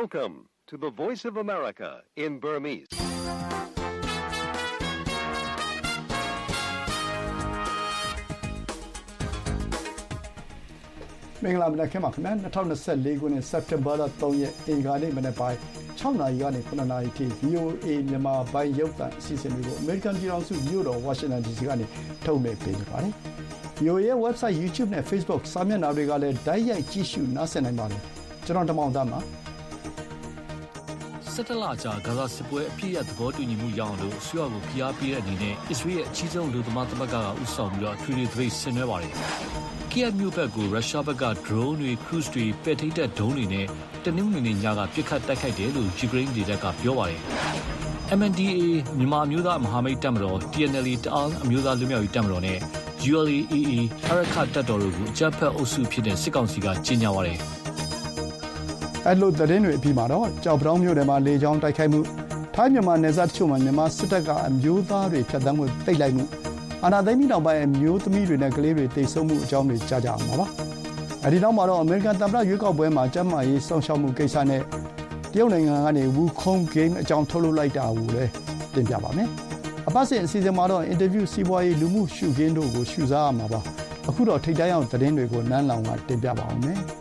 Welcome to the Voice of America in Burmese. မင်္ဂလာမနက်ခင်းပါခင်ဗျာ2024ခုနှစ်စက်တင်ဘာလ3ရက်အင်္ဂါနေ့မနက်ပိုင်း6နာရီကနေ9နာရီထိ VOA မြန်မာပိုင်းရုပ်သံအစီအစဉ်တွေကိုအမေရိကန်ပြည်ထောင်စုမြို့တော်ဝါရှင်တန် DC ကနေထုတ်လွှင့်ပေးနေပါတယ်။ VOA ရဲ့ website YouTube နဲ့ Facebook စာမျက်နှာတွေကလည်းတိုက်ရိုက်ကြည့်ရှုနားဆင်နိုင်ပါတယ်။ကျွန်တော်တမောင်သားပါစက်တလကြာဂါဇာစစ်ပွဲအပြည့်အသဘောတူညီမှုရအောင်လို့ဆွေးနွေးဖို့ဖိအားပေးတဲ့အနေနဲ့အစ္စရေးရဲ့အကြီးဆုံးလူသမားသမဂ္ဂကဥဆောင်ပြီးတော့ထွေထွေသပိတ်ဆင်နွှဲပါတယ်။ကီယက်မြို့ဘက်ကိုရုရှားဘက်က drone တွေ cruise တွေပဲ့ထိပ်တပ်ဒုံးတွေနဲ့တနင်္ဂနွေနေ့ညကပစ်ခတ်တိုက်ခိုက်တယ်လို့ယူကရိန်းဒေသကပြောပါတယ်။ MNDAA မြန်မာအမျိုးသားမဟာမိတ်တပ်မတော် TNLA တအောင်းအမျိုးသားလူမျိုးရေးတပ်မတော်နဲ့ ULA/AA အာရက္ခတပ်တော်တို့ကိုအကြမ်းဖက်အုပ်စုဖြစ်တဲ့စစ်ကောင်စီကကြေညာပါတယ်။အဲ့လိုသတင်းတွေအပြီးမှာတော့ကြောက်ပြောင်းမြို့နယ်မှာလေကြောင်းတိုက်ခိုက်မှုထိုင်းမြန်မာနယ်စပ်တချို့မှာမြန်မာစစ်တပ်ကအမျိုးသားတွေဖြတ်သန်းမှုပိတ်လိုက်မှုအာဏာသိမ်းပြီးနောက်ပိုင်းအမျိုးသမီးတွေနဲ့ကလေးတွေတိတ်ဆုံးမှုအကြောင်းတွေကြားကြအောင်ပါ။အဲဒီနောက်မှာတော့အမေရိကန်သမ္မတရွေးကောက်ပွဲမှာကျန်းမာရေးစောင့်ရှောက်မှုကိစ္စနဲ့တရုတ်နိုင်ငံကနေဝူခုံဂိမ်းအကြောင်းထုတ်လုပ်လိုက်တာကိုလည်းတင်ပြပါမယ်။အပတ်စဉ်အစီအစဉ်မှာတော့အင်တာဗျူးစီးပွားရေးလူမှုရှုခင်းတို့ကိုရှုစားရမှာပါ။အခုတော့ထိပ်တန်းအောင်သတင်းတွေကိုနန်းလောင်ကတင်ပြပါအောင်မယ်။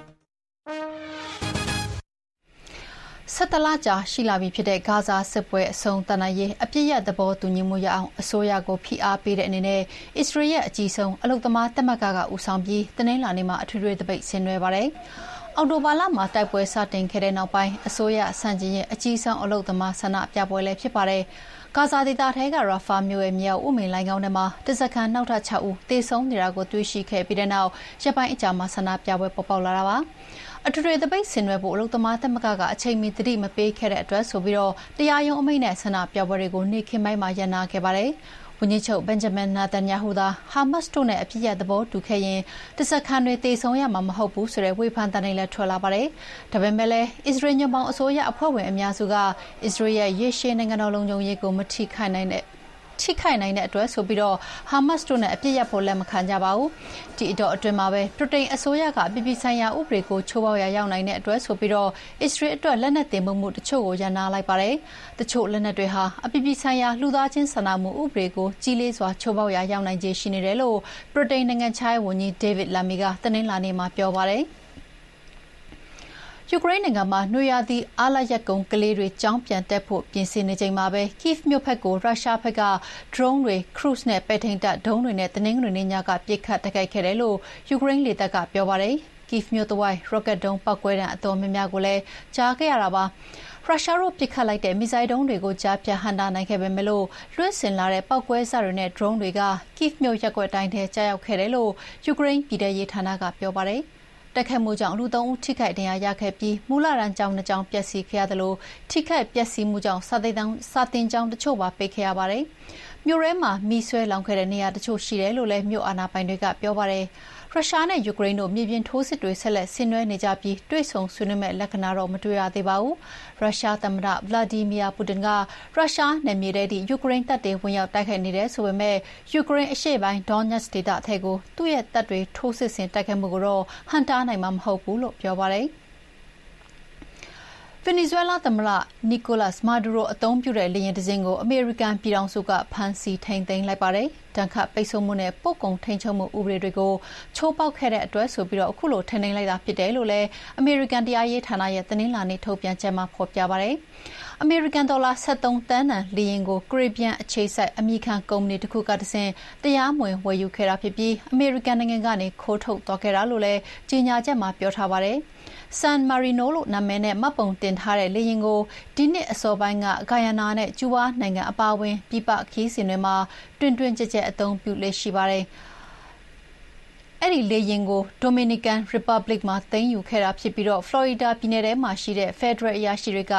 ဆက်တလကြာရှိလာပြီဖြစ်တဲ့ဂါဇာစစ်ပွဲအဆုံးသတ်နိုင်ရေးအပြစ်ရသဘောတူညီမှုရအောင်အစိုးရကိုဖိအားပေးတဲ့အနေနဲ့အစ္စရေးရဲ့အကြီးဆုံးအလုပ်သမားသမဂ္ဂကဦးဆောင်ပြီးတနင်္လာနေ့မှာအထွေထွေသပိတ်ဆင်နွှဲပါတယ်။အောက်တိုဘာလမှာတိုက်ပွဲစတင်ခဲ့တဲ့နောက်ပိုင်းအစိုးရဆန့်ကျင်ရေးအကြီးဆုံးအလုပ်သမားဆန္ဒပြပွဲလည်းဖြစ်ပါတယ်။ဂါဇာဒေသထဲကရာဖာမြို့ရဲ့မြောက်ဥမင်လိုင်းကောင်းထဲမှာတစကန်နောက်ထပ်6ဦးသေဆုံးနေတာကိုတွေ့ရှိခဲ့ပြီးတဲ့နောက်ရပ်ပိုင်းအကြာမှာဆန္ဒပြပွဲပေါ်ပေါက်လာတာပါ။အထွေထွေသပိတ်ဆင်နွှဲဖို့အလုပ်သမားသမဂ္ဂကအချိန်မီသတိမပေးခဲ့တဲ့အတွက်ဆိုပြီးတရားရုံးအမိန့်နဲ့ဆန္ဒပြပွဲတွေကိုနေ့ခင်းပိုင်းမှာရပ်နားခဲ့ပါတယ်။ဝန်ကြီးချုပ်ဘင်ဂျမင်နာတန်ယာဟုသာဟာမတ်စ်တို့နဲ့အပြစ်ရသဘောတူခဲ့ရင်တစကန်တွေသေဆုံးရမှာမဟုတ်ဘူးဆိုတဲ့ဝေဖန်သံတွေလည်းထွက်လာပါတယ်။ဒါပေမဲ့လည်းအစ္စရေးညွန့်ပေါင်းအစိုးရအဖွဲ့ဝင်အများစုကအစ္စရေးရဲ့ရေရှည်နိုင်ငံတော်လုံခြုံရေးကိုမထိခိုက်နိုင်တဲ့အတွက်ဆိုပြီးဟာမတ်စ်တို့နဲ့အပြစ်ရဖို့လက်မခံကြပါဘူး။ဒီအတော့အတွင်းမှာပဲဗြိတိန်အစိုးရကအပြည်ပြည်ဆိုင်ရာဥပဒေကိုချိုးဖောက်ရာရောက်နိုင်တဲ့အတွက်ဆိုပြီးအစ္စရေးအတွက်လက်နက်တင်ပို့မှုတချို့ကိုရပ်နားလိုက်ပါတယ်။တချို့လက်နက်တွေဟာအပြည်ပြည်ဆိုင်ရာလူသားချင်းစာနာမှုဥပဒေကိုကြီးလေးစွာချိုးဖောက်ရာရောက်နိုင်ခြေရှိနေတယ်လို့ဗြိတိန်နိုင်ငံခြားရေးဝန်ကြီးဒေးဗစ်လာမီကတနင်္လာနေ့မှာပြောပါတယ်။ယူကရိန်းနိုင်ငံမှာနွေရာသီအားလပ်ရက်ကုန်ကလေးတွေကျောင်းပြန်တက်ဖို့ပြင်ဆင်နေချိန်မှာပဲ Kyiv မြို့ဘက်ကိုရုရှားဘက်က drone တွေ cruise နဲ့ပဲ့ထိန်းတပ်ဒုံးတွေနဲ့တနင်္ဂနွေနေ့ညကပစ်ခတ်တိုက်ခိုက်ခဲ့တယ်လို့ယူကရိန်းလေတပ်ကပြောပါတယ်။ Kyiv မြို့တဝိုက် rocket ဒုံးပောက်ကွဲတဲ့အတော်များများကိုလည်းကြားခဲ့ရတာပါ။ရုရှားတို့ပစ်ခတ်လိုက်တဲ့မစ်ဇိုင်းဒုံးတွေကိုကြားဖြတ်ဟန့်တားနိုင်ခဲ့ပေမဲ့လွှတ်စင်လာတဲ့ပောက်ကွဲစတွေနဲ့ drone တွေက Kyiv မြို့ရပ်ကွက်တိုင်းထဲကျရောက်ခဲ့တယ်လို့ယူကရိန်းပြည်ထရေးဌာနကပြောပါတယ်။တိုက်ခိုက်မှုကြောင့်လူ3ဦးထိခိုက်ဒဏ်ရာရခဲ့ပြီးမူလတန်းကျောင်း2ကျောင်းပျက်စီးခဲ့ရသလိုထိခိုက်ပျက်စီးမှုကြောင့်စာသင်ကျောင်းတချို့ပါပိတ်ခဲ့ရပါတယ်။မြို့ထဲမှာမီးဆွဲလောင်ခဲ့တဲ့နေရာတချို့ရှိတယ်လို့လည်းမြို့အာဏာပိုင်တွေကပြောပါတယ်။ရုရှားနဲ့ယူကရိန်းတို့မြေပြင်ထိုးစစ်တွေဆက်လက်ဆင်နွှဲနေကြပြီးတွေ့ဆုံဆွေးနွေးမဲ့လက္ခဏာတော့မတွေ့ရသေးပါဘူး။ရုရှားသမ္မတဗလာဒီမီယာပူတင်ကရုရှားနယ်မြေထဲထိယူကရိန်းတပ်တွေဝင်ရောက်တိုက်ခိုက်နေတယ်ဆိုပေမဲ့ယူကရိန်းအရှေ့ပိုင်းဒေါနက်စ်ဒေသအထက်ကိုသူ့ရဲ့တပ်တွေထိုးစစ်ဆင်တိုက်ခိုက်မှုကိုတော့ဟန့်တားနိုင်မှာမဟုတ်ဘူးလို့ပြောပါတယ်။ဗင်နီဇွဲလားသမ္မတနီကိုလပ်စ်မာဒူရိုအသုံးပြုတဲ့လေယာဉ်တစ်စင်းကိုအမေရိကန်ပြည်ထောင်စုကဖမ်းဆီးထိန်းသိမ်းလိုက်ပါတယ်။တန်ခတ်ပိတ်ဆို့မှုနဲ့ပို့ကုန်ထိန်းချုပ်မှုဥပဒေတွေကိုချိုးဖောက်ခဲ့တဲ့အတွက်ဆိုပြီးအခုလိုထိန်းသိမ်းလိုက်တာဖြစ်တယ်လို့လည်းအမေရိကန်တရားရေးဌာနရဲ့တနင်္လာနေ့ထုတ်ပြန်ချက်မှာဖော်ပြပါတယ်။အမေရိကန်ဒေါ်လာ73သန်းတန်လေယာဉ်ကိုကရေဘီယန်အခြေစိုက်အမည်ခံကုမ္ပဏီတစ်ခုကတဆင့်တရားမဝင်ဝယ်ယူခဲ့တာဖြစ်ပြီးအမေရိကန်နိုင်ငံကနေခိုးထုတ်သွားခဲ့တာလို့လည်းကြေညာချက်မှာပြောထားပါတယ်။ San Marino လို့နာမည်နဲ့မှတ်ပုံတင်ထားတဲ့လေယာဉ်ကိုဒီနှစ်အစောပိုင်းကဂိုင်ယာနာနဲ့ကျူးဘားနိုင်ငံအပါအဝင်ပြည်ပခရီးစဉ်တွေမှာတွင်ကျဲအသုံးပြုလေ့ရှိပါတယ်။အဲ့ဒီလေယာဉ်ကို Dominican Republic မှာသိမ်းယူခဲ့တာဖြစ်ပြီးဖလော်ရီဒါပြည်နယ်ထဲမှာရှိတဲ့ဖက်ဒရယ်အရာရှိတွေ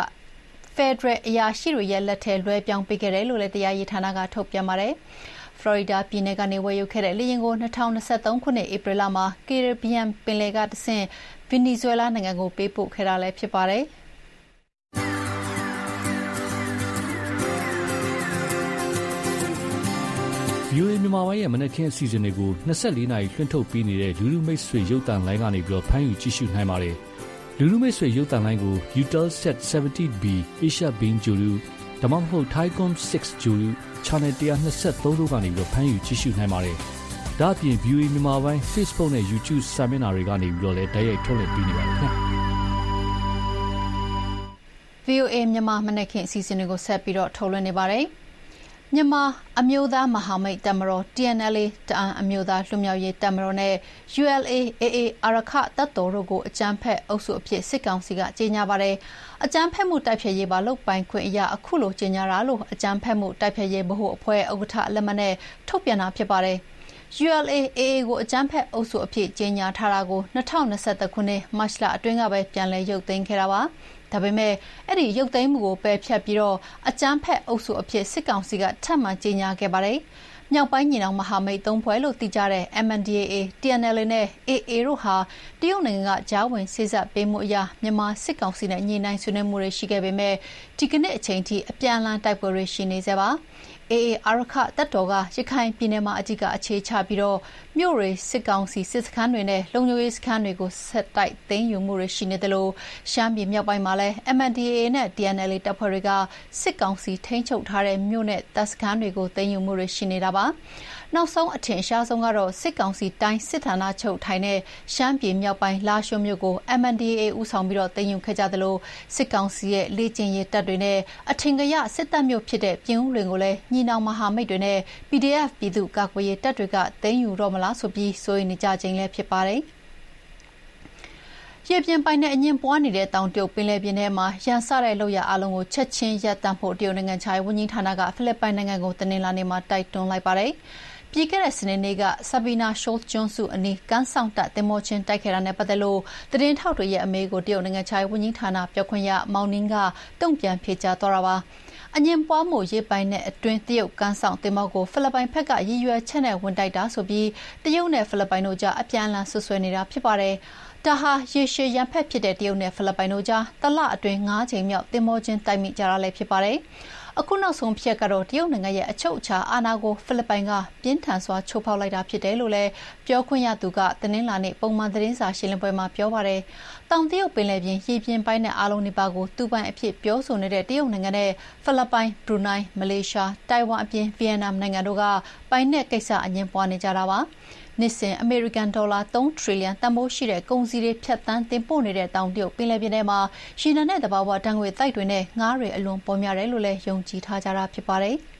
ရဲ့လက်ထဲလွှဲပြောင်းပေးခဲ့တယ်လို့လည်းတရားရေးဌာနကထုတ်ပြန်ပါတယ်။ဖလော်ရီဒါပြည်နယ်ကနေဝယ်ယူခဲ့တဲ့လေယာဉ်ကို2023ခုနှစ်ဧပြီလမှာကရေဘီယန်ပင်လယ်ကတဆင့်ဗင်နီဇွဲလားနိုင်ငံကိုပေးပို့ခဲ့တာလည်းဖြစ်ပါတယ်။ VOA မြန်မာပိုင်းရဲ့မနက်ခင်းအစီအစဉ်တွေကို24နာရီလွှင့်ထုတ်ပေးနေတဲ့လူလူမိတ်ဆွေရုပ်သံလိုင်းကနေဖမ်းယူကြည့်ရှုနိုင်ပါတယ်။လူလူမိတ်ဆွေရုပ်သံလိုင်းကို Eutelsat 70B Asia Beam ဂြိုဟ်တုဒါမှမဟုတ် Thaicom 6 ဂြိုဟ်တု Channel 123တို့ကနေဖမ်းယူကြည့်ရှုနိုင်ပါတယ်။ဒါ့အပြင် VOA မြန်မာပိုင်း Facebook နဲ့ YouTube စာမျက်နှာတွေကနေပြီးတော့လည်းတိုက်ရိုက်ထုတ်လွှင့်ပေးနေပါတယ်ခင်ဗျာ။ VOA မြန်မာမနက်ခင်းအစီအစဉ်တွေကိုဆက်ပြီးတော့ထုတ်လွှင့်နေပါတယ်။မြန်မာအမျိုးသားမဟာမိတ်တပ်မတော် TNLA တအန်းအမျိုးသားလွတ်မြောက်ရေးတပ်မတော်နဲ့ ULA/AA အာရက္ခတပ်တော်တို့ကိုအကြမ်းဖက်အုပ်စုအဖြစ်စစ်ကောင်စီကကြေညာပါတယ်။အကြမ်းဖက်မှုတိုက်ဖျက်ရေးပါလုပ်ပိုင်ခွင့်အရာအခုလိုကြေညာတာလို့အကြမ်းဖက်မှုတိုက်ဖျက်ရေးဗဟိုအဖွဲ့ဥက္ကဋ္ဌလက်မှတ်နဲ့ထုတ်ပြန်တာဖြစ်ပါတယ်။ ULA/AA ကိုအကြမ်းဖက်အုပ်စုအဖြစ်ကြေညာထားတာကို2021ခုနှစ်မတ်လအတွင်းကပဲပြန်လည်ရုပ်သိမ်းခဲ့တာပါ။ဒါပေမဲ့အဲ့ဒီရုပ်သိမ်းမှုကိုပယ်ဖျက်ပြီးတော့အကြမ်းဖက်အုပ်စုအဖြစ်စစ်ကောင်စီကထပ်မံကြေညာခဲ့ပါတယ်။မြောက်ပိုင်းညီနောင်မဟာမိတ်၃ဖွဲ့လို့သိကြတဲ့ MNDAA, TNLA နဲ့ AA တို့ဟာတရုတ်နိုင်ငံကကြားဝင်စေ့စပ်ပေးမှုအရမြန်မာစစ်ကောင်စီနဲ့ညှိနှိုင်းဆွေးနွေးမှုတွေရှိခဲ့ပေမဲ့ဒီကနေ့အချိန်ထိအပြန်အလှန်တိုက်ပွဲတွေရှိနေသေးပါ။ AA အာရက္ခတပ်တော်ကရခိုင်ပြည်နယ်မှာအကြီးအအခြေချပြီးတော့မြို့တွေစစ်ကောင်စီစစ်စခန်းတွေနဲ့လုံခြုံရေးစခန်းတွေကိုဆက်တိုက်သိမ်းယူမှုတွေရှိနေတယ်လို့ရှမ်းပြည်မြောက်ပိုင်းမှာလည်း MNDAA နဲ့ TNLA တပ်ဖွဲ့တွေကစစ်ကောင်စီထိန်းချုပ်ထားတဲ့မြို့နဲ့တပ်စခန်းတွေကိုသိမ်းယူမှုတွေရှိနေတာပါ။နောက်ဆုံးအထင်ရှားဆုံးကတော့စစ်ကောင်စီတိုင်းစစ်ဌာနချုပ်ထိုင်တဲ့ရှမ်းပြည်မြောက်ပိုင်းလာရှိုးမြို့ကို MNDAA ဦးဆောင်ပြီးတော့သိမ်းယူခဲ့ကြသလိုစစ်ကောင်စီရဲ့လေ့ကျင့်ရေးတပ်တွေနဲ့အထင်ကရစစ်တပ်မျိုးဖြစ်တဲ့ပြင်ဦးလွင်ကိုလည်းညီနောင်မဟာမိတ်တွေနဲ့ PDF ပြည်သူ့ကာကွယ်ရေးတပ်တွေကသိမ်းယူတော့မလားဆိုပြီးစိုးရိမ်နေကြခြင်းလည်းဖြစ်ပါတယ်။ရေပြင်ပိုင်နဲ့အငင်းပွားနေတဲ့တောင်တရုတ်ပင်လယ်ပြင်ထဲမှာရန်စတဲ့လောက်ရအလုံးကိုချက်ချင်းရပ်တန့်ဖို့တရုတ်နိုင်ငံခြားရေးဝန်ကြီးဌာနကဖိလစ်ပိုင်နိုင်ငံကိုတင်လာနေမှာတိုက်တွန်းလိုက်ပါတယ်။ပြီးခဲ့တဲ့စနေနေ့ကဆာဘီနာရှိုးကျွန်းစုအနီးကမ်းဆောင်တပ်တင်မောချင်းတိုက်ခဲ့တာနဲ့ပတ်သက်လို့သတင်းထောက်တွေရဲ့အမေးကိုတရုတ်နိုင်ငံခြားရေးဝန်ကြီးဌာနပြောခွင့်ရမောင်နင်းကတုံ့ပြန်ဖြေကြားသွားတာပါ။အငင်းပွားမှုရေးပိုင်နဲ့အတွင်းတရုတ်ကမ်းဆောင်တင်မောကိုဖိလစ်ပိုင်ဘက်ကရည်ရွယ်ချက်နဲ့ဝင်တိုက်တာဆိုပြီးတရုတ်နဲ့ဖိလစ်ပိုင်တို့ကြားအပြန်အလှန်ဆွဆွဲနေတာဖြစ်ပါတယ်။ဒါဟာရေရှည်ရန်ဖက်ဖြစ်တဲ့တရုတ်နဲ့ဖိလစ်ပိုင်တို့ကြားတလအတွင်း9ချိန်မြောက်တင်မောချင်းတိုက်မိကြတာလည်းဖြစ်ပါတယ်။အခုနောက်ဆုံးဖြစ်ကတော့တရုတ်နိုင်ငံရဲ့အချုပ်အခြာအာဏာကိုဖိလစ်ပိုင်ကပြင်းထန်စွာချိုးဖောက်လိုက်တာဖြစ်တယ်လို့လည်းပြောခွင့်ရသူကသတင်းလာနေပုံမှန်သတင်းစာရှင်းလင်းပွဲမှာပြောပါတယ်။တောင်တရုတ်ပင်လယ်ပြင်ရေပြင်ပိုင်းနဲ့အားလုံးဒီပါကိုသူ့ပိုင်အဖြစ်ပြောဆိုနေတဲ့တရုတ်နိုင်ငံနဲ့ဖိလစ်ပိုင်၊ဘရူနိုင်း၊မလေးရှား၊တိုင်ဝမ်အပြင်ဗီယက်နမ်နိုင်ငံတို့ကပိုင်နက်ကိစ္စအငြင်းပွားနေကြတာပါ။နှစ်စဉ်အမေရိကန်ဒေါ်လာ3ထရီလီယံတန်ဖိုးရှိတဲ့ကုန်စည်တွေဖြတ်သန်းတင်ပို့နေတဲ့တောင်တရုတ်ပင်လယ်ပြင်ထဲမှာရေနံနဲ့သဘာဝဓာတ်ငွေ့သိုက်တွေနဲ့ငါးတွေအလွန်ပေါ်များတယ်လို့လည်းယုံကြည်ထားကြတာဖြစ်ပါတယ်။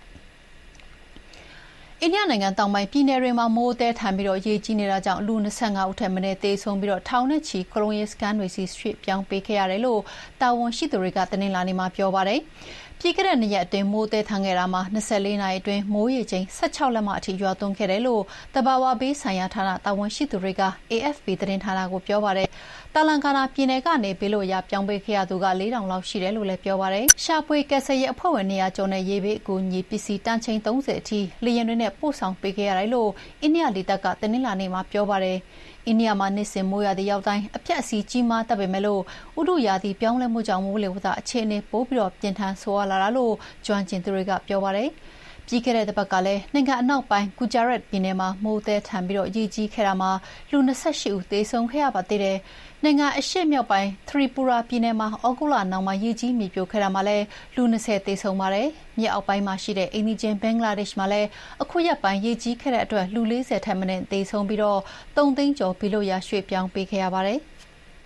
အိန္ဒိယနိုင်ငံတောင်ပိုင်းပြည်နယ်တွေမှာမိုးတဲထန်ပြီးရေကြီးနေတာကြောင့်လူ25ဦးထက်မနည်းသေဆုံးပြီးထောင်နဲ့ချီခရိုင်စကန်တွေစီရွှေ့ပြောင်းပေးခဲ့ရတယ်လို့တာဝန်ရှိသူတွေကသတင်းလာနေမှာပြောပါတယ်။ပြီးခဲ့တဲ့2ရက်အတွင်းမိုးတဲထန်ခဲ့တာမှာ24နာရီအတွင်းမိုးရေချိန်16လက်မအထိရွာသွန်းခဲ့တယ်လို့တဘာဝဘေးဆိုင်ရာဌာနတာဝန်ရှိသူတွေက AFP သတင်းဌာနကိုပြောပါတယ်။တာလန်ကာနာပြည်နယ်ကနေဘေးလို့ရပြောင်းပေးခဲ့ရသူက4000လောက်ရှိတယ်လို့လည်းပြောပါတယ်။ရှာဖွေကယ်ဆယ်ရေးအဖွဲ့ဝင်200ကျော်နဲ့ရေဘေးအကူအညီပစ္စည်းတန်ချိန်30အထိလေယာဉ်တွေနဲ့ပို့ဆောင်ပေးခဲ့ရတယ်လို့အိန္ဒိယလေတပ်ကသတင်းလာနေမှာပြောပါတယ်။အိန္ဒိယမှာနှစ်စဉ်မိုးရာသီရောက်တိုင်းအပြတ်အစီးကြီးမားတတ်ပေမဲ့လို့ဥတုရာသီပြောင်းလဲမှုကြောင့်မိုးလေဝသအခြေအနေပိုပြီးပြင်းထန်ဆိုးရွားလာတာလို့ကျွမ်းကျင်သူတွေကပြောပါတယ်။ပြီးခဲ့တဲ့တစ်ပတ်ကလည်းနိုင်ငံအနောက်ပိုင်းဂူဂျာရတ်ပြည်နယ်မှာမိုးသည်ထန်ပြီးရေကြီးခဲ့တာမှာလူ28ဦးသေဆုံးခဲ့ရပါသေးတယ်။နိုင်ငံအရှေ့မြောက်ပိုင်းထရီပူရာပြည်နယ်မှာဩဂုတ်လနောက်မှာရေကြီးမြေပြိုခဲ့တာမှာလည်းလူ20သေဆုံးပါတယ်။မြေအောက်ပိုင်းမှာရှိတဲ့အိန္ဒိယဘင်္ဂလားဒေ့ရှ်မှာလည်းအခုရက်ပိုင်းရေကြီးခဲ့တဲ့အတွက်လူ40ထက်မနည်းသေဆုံးပြီး3သိန်းကျော်ပြီးလို့ရရွှေ့ပြောင်းပေးခဲ့ရပါတယ်။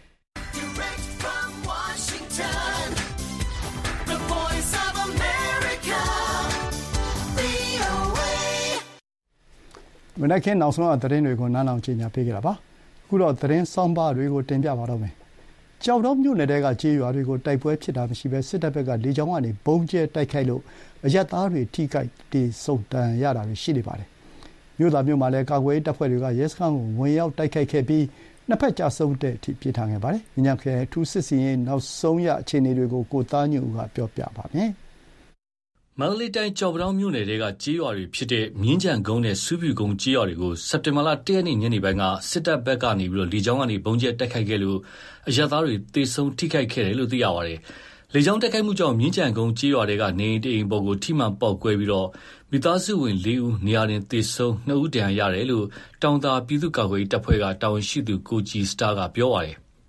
မနက်ခင်းနောက်ဆုံးသတင်းတွေကိုနားထောင်ကြေညာပေးခဲ့တာပါအခုတော့သတင်းဆောင်းပါးတွေကိုတင်ပြပါတော့မယ်ကြောက်တော်မြို့နယ်တဲကကြေးရွာတွေကိုတိုက်ပွဲဖြစ်တာမရှိဘဲစစ်တပ်ဘက်ကလေကြောင်းကနေဘုံကျဲတိုက်ခိုက်လို့အရက်သားတွေထိခိုက်ဒေဆုံးတန်ရတာတွေရှိနေပါတယ်မြို့သားမြို့မှာလည်းကာကွယ်ရေးတပ်ဖွဲ့တွေကရဲစခန်းကိုဝင်ရောက်တိုက်ခိုက်ခဲ့ပြီးနှစ်ဖက်ကြဆုံးတဲ့အထိပြင်းထန်ခဲ့ပါတယ်ညံခရိုင်ထူးစစ်စီရင်နောက်ဆုံးရအခြေအနေတွေကိုကိုသားညွန့်ဦးကပြောပြပါမယ်မန္တလေးတိုင်းကြောက်ပတောင်းမြို့နယ်ကကြေးရွာတွေဖြစ်တဲ့မြင်းကြံကုန်းနဲ့စူးပြူကုန်းကြေးရွာတွေကိုစက်တင်ဘာလ1ရက်နေ့ညနေပိုင်းကစစ်တပ်ဘက်ကနေလေကြောင်းကနေဘုံကျဲတိုက်ခိုက်ခဲ့လို့အရပ်သားတွေသေဆုံးထိခိုက်ခဲ့တယ်လို့သိရပါတယ်။လေကြောင်းတိုက်ခိုက်မှုကြောင့်မြင်းကြံကုန်းကြေးရွာတွေကနေအိမ်ပေါ်ကိုထိမှန်ပေါက်ကွဲပြီးမိသားစုဝင်4ဦးနေရာတင်သေဆုံး2ဦးဒဏ်ရာရတယ်လို့တောင်သာပြည်သူ့ကာကွယ်ရေးတပ်ဖွဲ့ကတာဝန်ရှိသူကိုကြည်စတာကပြောပါတယ်ခ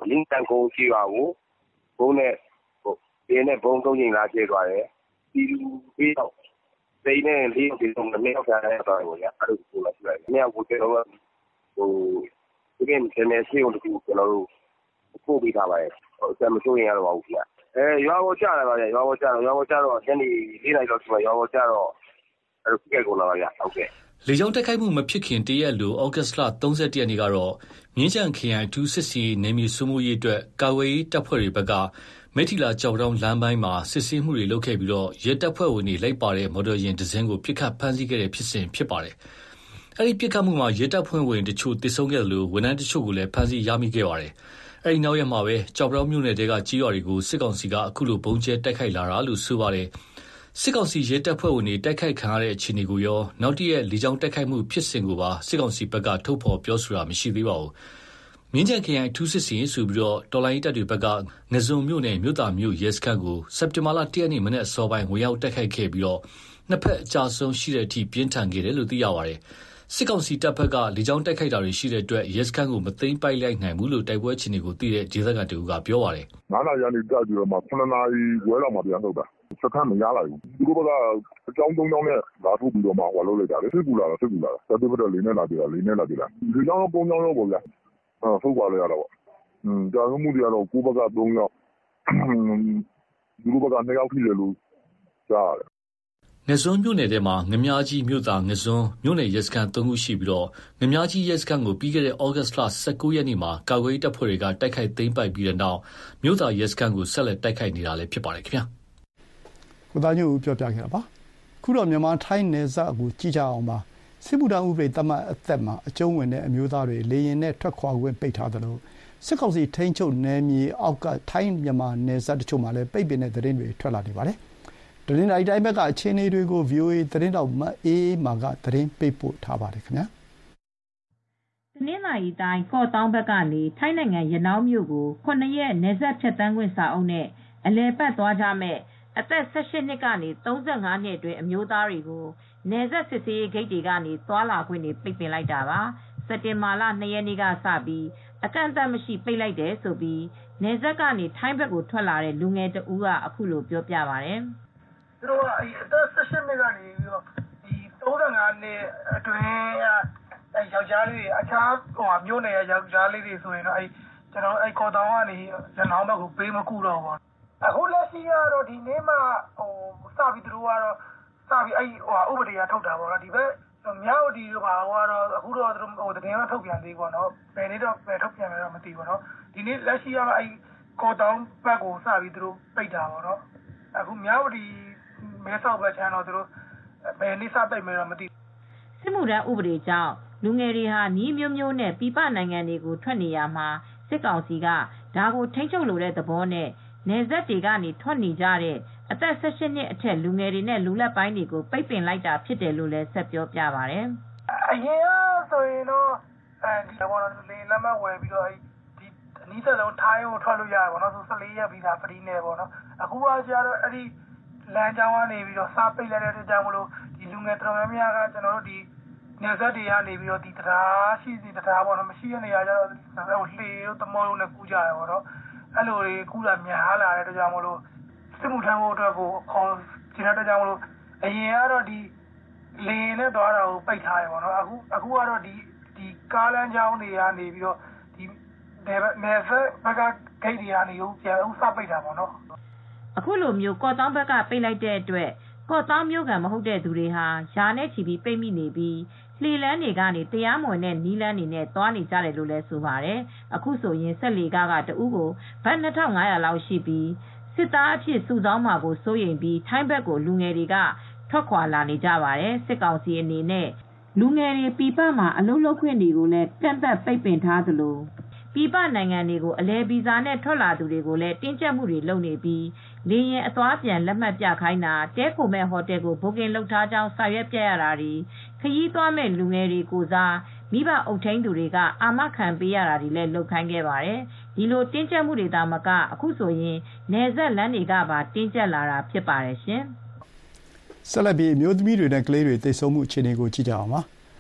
လင်းတန်ကိုရှိပါဘူးဘုံနဲ့ဒီနဲ့ဘုံသုံးချိန်လာကျဲသွားတယ်ဒီလူပြီးတော့စိတ်နဲ့လေးဒီတော့မင်းရောက်လာတော့ဘူးရအဲ့လိုကိုလာကြည့်တယ်။ကိုကျွန်တော်ဟိုဒီကနေ့ဆယ်ရှိအောင်ဒီကျွန်တော်တို့ပို့ပေးထားပါတယ်။ဟိုစမစိုးရင်ရတော့ပါဘူးဗျ။ရွာပေါ်ကျလာပါဗျ။ရွာပေါ်ကျတော့ညနေ4 နာရီလောက်ဆိုရွာပေါ်ကျတော့အဲ့လိုကြက်ကုန်လာပါဗျ။ဟုတ်ကဲ့လေကြောင်းတိုက်ခိုက်မှုမဖြစ်ခင်တရက်လိုဩဂတ်စ်လ31ရက်နေ့ကတော့မြင်းချံခရိုင်2စစ်စီနယ်မြေစိုးမိုးရေးအတွက်ကာဝေးတပ်ဖွဲ့တွေဘက်ကမိထီလာကြောက်တောင်းလမ်းပိုင်းမှာစစ်ဆေးမှုတွေလုပ်ခဲ့ပြီးတော့ရဲတပ်ဖွဲ့ဝင်တွေလိုက်ပါတဲ့မော်တော်ယာဉ်တစ်စင်းကိုပစ်ခတ်ဖမ်းဆီးခဲ့တဲ့ဖြစ်စဉ်ဖြစ်ပါတယ်။အဲဒီပစ်ခတ်မှုမှာရဲတပ်ဖွဲ့ဝင်တချို့သေဆုံးခဲ့တယ်လို့ဝန်ထမ်းတချို့ကိုလည်းဖမ်းဆီးရမိခဲ့ပါတယ်။အဲဒီနောက်ရက်မှာပဲကြောက်တောင်းမြို့နယ်တဲကကြီးရွာတွေကိုစစ်ကောင်စီကအခုလိုဘုံကျဲတိုက်ခိုက်လာတာလို့ဆိုပါတယ်။စစ်ကောင်စီရဲတပ်ဖွဲ့ဝင်တွေတိုက်ခိုက်ခံရတဲ့အခြေအနေကိုရောနောက်တည့်ရဲ့လေကြောင်းတိုက်ခိုက်မှုဖြစ်စဉ်ကိုပါစစ်ကောင်စီဘက်ကထုတ်ဖော်ပြောဆိုတာမရှိသေးပါဘူး။မြင်းချံခရိုင်2စစ်စီဆိုပြီးတော့တော်လိုင်းတပ်တွေဘက်ကငဇုံမြို့နယ်မြို့သားမြို့ရဲစခန်းကိုစက်တင်ဘာလ1ရက်နေ့မနေ့အစောပိုင်းဝင်ရောက်တိုက်ခိုက်ခဲ့ပြီးတော့နှစ်ဖက်အကြဆုံးရှိတဲ့အထိပြင်းထန်ခဲ့တယ်လို့သိရပါတယ်။စစ်ကောင်စီတပ်ဘက်ကလေကြောင်းတိုက်ခိုက်တာတွေရှိတဲ့အတွက်ရဲစခန်းကိုမသိမ်းပိုက်လိုက်နိုင်ဘူးလို့တိုက်ပွဲအခြေအနေကိုသိတဲ့ဒေသခံတူကပြောပါတယ်။9 နာရီကနေတက်ပြီးတော့မှ9 နာရီခွဲလောက်မှပြန်ထုတ်တာ။စခန်းမရလိုက်ဘူး။သူတို့ကအကြောင်း3ကြောင်းနဲ့လာထုတ်ပြီးတော့မှဟောလုပ်လိုက်တာလေစစ်ကူလာတာ။တက်ပြီးတော့လေးနဲ့လာပြီလားဒီကြောင်းတော့3ကြောင်းတော့ပေါ့ဗျာ။ထုတ်ပါလေရတော့ပေါ့။ကြာဆုံးမှုတွေကတော့ကိုဘက်က3ကြောင်းသူတို့ဘက်က2ယောက်ထိတယ်လို့ကြားရတယ်ငဇွန်းမြို့နယ်ထဲမှာငမြားကြီးမြို့သားငဇွန်းမြို့နယ်ရဲစခန်း3ခုရှိပြီးတော့ငမြားကြီးရဲစခန်းကိုပြီးခဲ့တဲ့ဩဂတ်စ်လ19ရက်နေ့မှာကာကွယ်ရေးတပ်ဖွဲ့တွေကတိုက်ခိုက်သိမ်းပိုက်ပြီးတဲ့နောက်မြို့သားရဲစခန်းကိုဆက်လက်တိုက်ခိုက်နေတာလည်းဖြစ်ပါတယ်ခင်ဗျာကိုသားညို့ပြောပြခဲ့တာပါခုတော့မြန်မာထိုင်းနယ်စပ်ကိုကြည့်ကြအောင်ပါစစ်မှုထမ်းဥပဒေတမတ်အသက်မှာအကျုံးဝင်တဲ့အမျိုးသားတွေလေရင်နဲ့ထွက်ခွာခွင့်ပိတ်ထားသလိုစစ်ကောင်စီထိန်းချုပ်နယ်မြေအောက်ကထိုင်းမြန်မာနယ်စပ်တချို့မှာလည်းပိတ်ပင်တဲ့သတင်းတွေထွက်လာနေပါတယ်တနင်္လာရီတိုင်းဘက်ကအခြေအနေတွေကို VOA သတင်းတောက်မအေးမာကသတင်းပေးပို့ထားပါတယ်ခင်ဗျာတနင်္လာရီတိုင်းကော့တောင်းဘက်ကနေထိုင်းနိုင်ငံရနောင်းမြို့ကို9ရက်နယ်စပ်ဖြတ်တန်းခွင့်စာအုပ်နဲ့အလဲပတ်သွားကြမဲ့အသက်18နှစ်ကနေ35နှစ်အတွင်းအမျိုးသားတွေကိုနယ်စပ်စစ်ဆေးရေးဂိတ်တွေကနေသွားလာခွင့်တွေပိတ်ပင်လိုက်တာပါစက်တင်ဘာလ2ရက်နေ့ကစပြီးအကန့်အသတ်မရှိပိတ်လိုက်တယ်ဆိုပြီးနယ်စပ်ကနေထိုင်းဘက်ကိုထွက်လာတဲ့လူငယ်တဦးကအခုလိုပြောပြပါတယ်သူတို့ကအသက်18နှစ်ကနေပြီးတော့ဒီ35နှစ်အတွင်းယောက်ျားလေးအခြားမျိုးနယ်ယောက်ျားလေးတွေဆိုရင်တော့ကျွန်တော်ကော်တောင်ကနေရနောင်းဘက်ကိုပေးမကူတော့ဘူးအခုလက်ရှိကတော့ဒီနေ့မှစပြီးသူတို့ကတော့စပြီးဥပဒေကထုတ်တာပေါ့နော်ဒီဘက်မြောက်ဒီတို့ကတော့အခုတော့သူတို့တကယ်မှထုတ်ပြန်သေးပေါ့နော်ဘယ်နေ့တော့ဘယ်ထုတ်ပြန်လဲတော့မသိဘူးနော်ဒီနေ့လက်ရှိကကော်တောင်ဘက်ကိုစပြီးသူတို့ပိတ်တာပေါ့နော်အခုမြောက်ဒီမဲဆောက်ဘက်ချမ်းတော့သူတို့ဘယ်နေ့စပိတ်မယ်တော့မသိစစ်မှုထမ်းဥပဒေကြောင့်လူငယ်တွေဟာနီးမျိုးမျိုးနဲ့ပြည်ပနိုင်ငံတွေကိုထွက်နေရမှာစစ်ကောင်စီကဒါကိုထိန်းချုပ်လိုတဲ့သဘောနဲ့နယ်စပ်တွေကနေထွက်နေကြတဲ့အသက်18နှစ်အထက်လူငယ်တွေနဲ့လူလက်ပိုင်းတွေကိုပိတ်ပင်လိုက်တာဖြစ်တယ်လို့လည်းဆက်ပြောပြပါတယ်အရင်ကဆိုရင်တော့ဒီဘောနော်လေလက်မဝယ်ပြီးတော့ဒီအနည်းဆုံးထိုင်းကိုထွက်လို့ရတယ်ပေါ့နော်ဆို14ရက်ဗီဇာဖရီနဲ့ပေါ့နော်အခုကကျတော့အဲ့ဒီလမ်းကြောင်းကနေပြီးတော့စားပိတ်လိုက်တဲ့အတွက်ကြောင့်မလို့ဒီလူငယ်တော်များများကကျွန်တော်တို့ဒီနယ်စပ်တွေကနေပြီးတော့ဒီတရားရှိစီတရားပေါ့နော်မရှိတဲ့နေရာကျတော့လှေတို့သမောတို့နဲ့ကူးကြရပေါ့နော်အဲ့လိုတွေကူးတာများလာတဲ့အတွက်ကြောင့်မလို့စစ်မှုထမ်းဖို့အတွက်ကိုခေါ်ကျတဲ့အတွက်ကြောင့်မလို့အရင်ကတော့ဒီလေနဲ့သွားတာကိုပိတ်ထားရပေါ့နော်အခုကတော့ဒီကားလမ်းကြောင်းတွေကနေပြီးတော့ဒီနယ်စပ်ဘက်ကဂိတ်တွေကနေကိုပြန်ဥစားပိတ်တာပေါ့နော်အခုလိုမျိုးကော့တောင်းဘက်ကပိတ်လိုက်တဲ့အတွက်ကော့တောင်းမြို့ကမဟုတ်တဲ့သူတွေဟာယာနဲ့ချီပြီးပိတ်မိနေပြီးလှေလန်းတွေကနေတရားမဝင်တဲ့နီးလန်းတွေနဲ့သွားနေကြတယ်လို့လည်းဆိုပါတယ်အခုဆိုရင်ဆက်လီကားကတဦးကိုဘတ်2500လောက်ရှိပြီးစစ်သားအဖြစ်စုဆောင်းမှာကိုစိုးရိမ်ပြီးထိုင်းဘက်ကိုလူငယ်တွေကထွက်ခွာလာနေကြပါတယ်စစ်ကောင်စီအနေနဲ့လူငယ်တွေပြည်ပမှာအလုပ်လုပ်ခွင့်တွေကိုလည်းကန့်သတ်ပိတ်ပင်ထားသလိုပြည်ပနိုင်ငံတွေကိုအလဲဗီဇာနဲ့ထွက်လာသူတွေကိုလည်းတင်းကျပ်မှုတွေလုပ်နေပြီးလေယာဉ်အသွားပြန်လက်မှတ်ပြခိုင်းတာတဲခိုမဲ့ဟိုတယ်ကိုဘိုကင်လုပ်ထားကြောင်းစာရွက်ပြရတာတွေခရီးသွားမဲ့လူငယ်တွေကိုစားမိဘအုပ်ထိန်းသူတွေကအာမခံပေးရတာတွေလည်းလုပ်ခိုင်းခဲ့ပါတယ်ဒီလိုတင်းကျပ်မှုတွေသာမကအခုဆိုရင်နယ်စပ်လမ်းတွေကပါတင်းကျပ်လာတာဖြစ်ပါတယ်ရှင်ဆက်လက်ပြီးမျိုးသမီးတွေနဲ့ကလေးတွေတိတ်ဆုံးမှုအခြေအနေကိုကြည့်ကြအောင်ပါ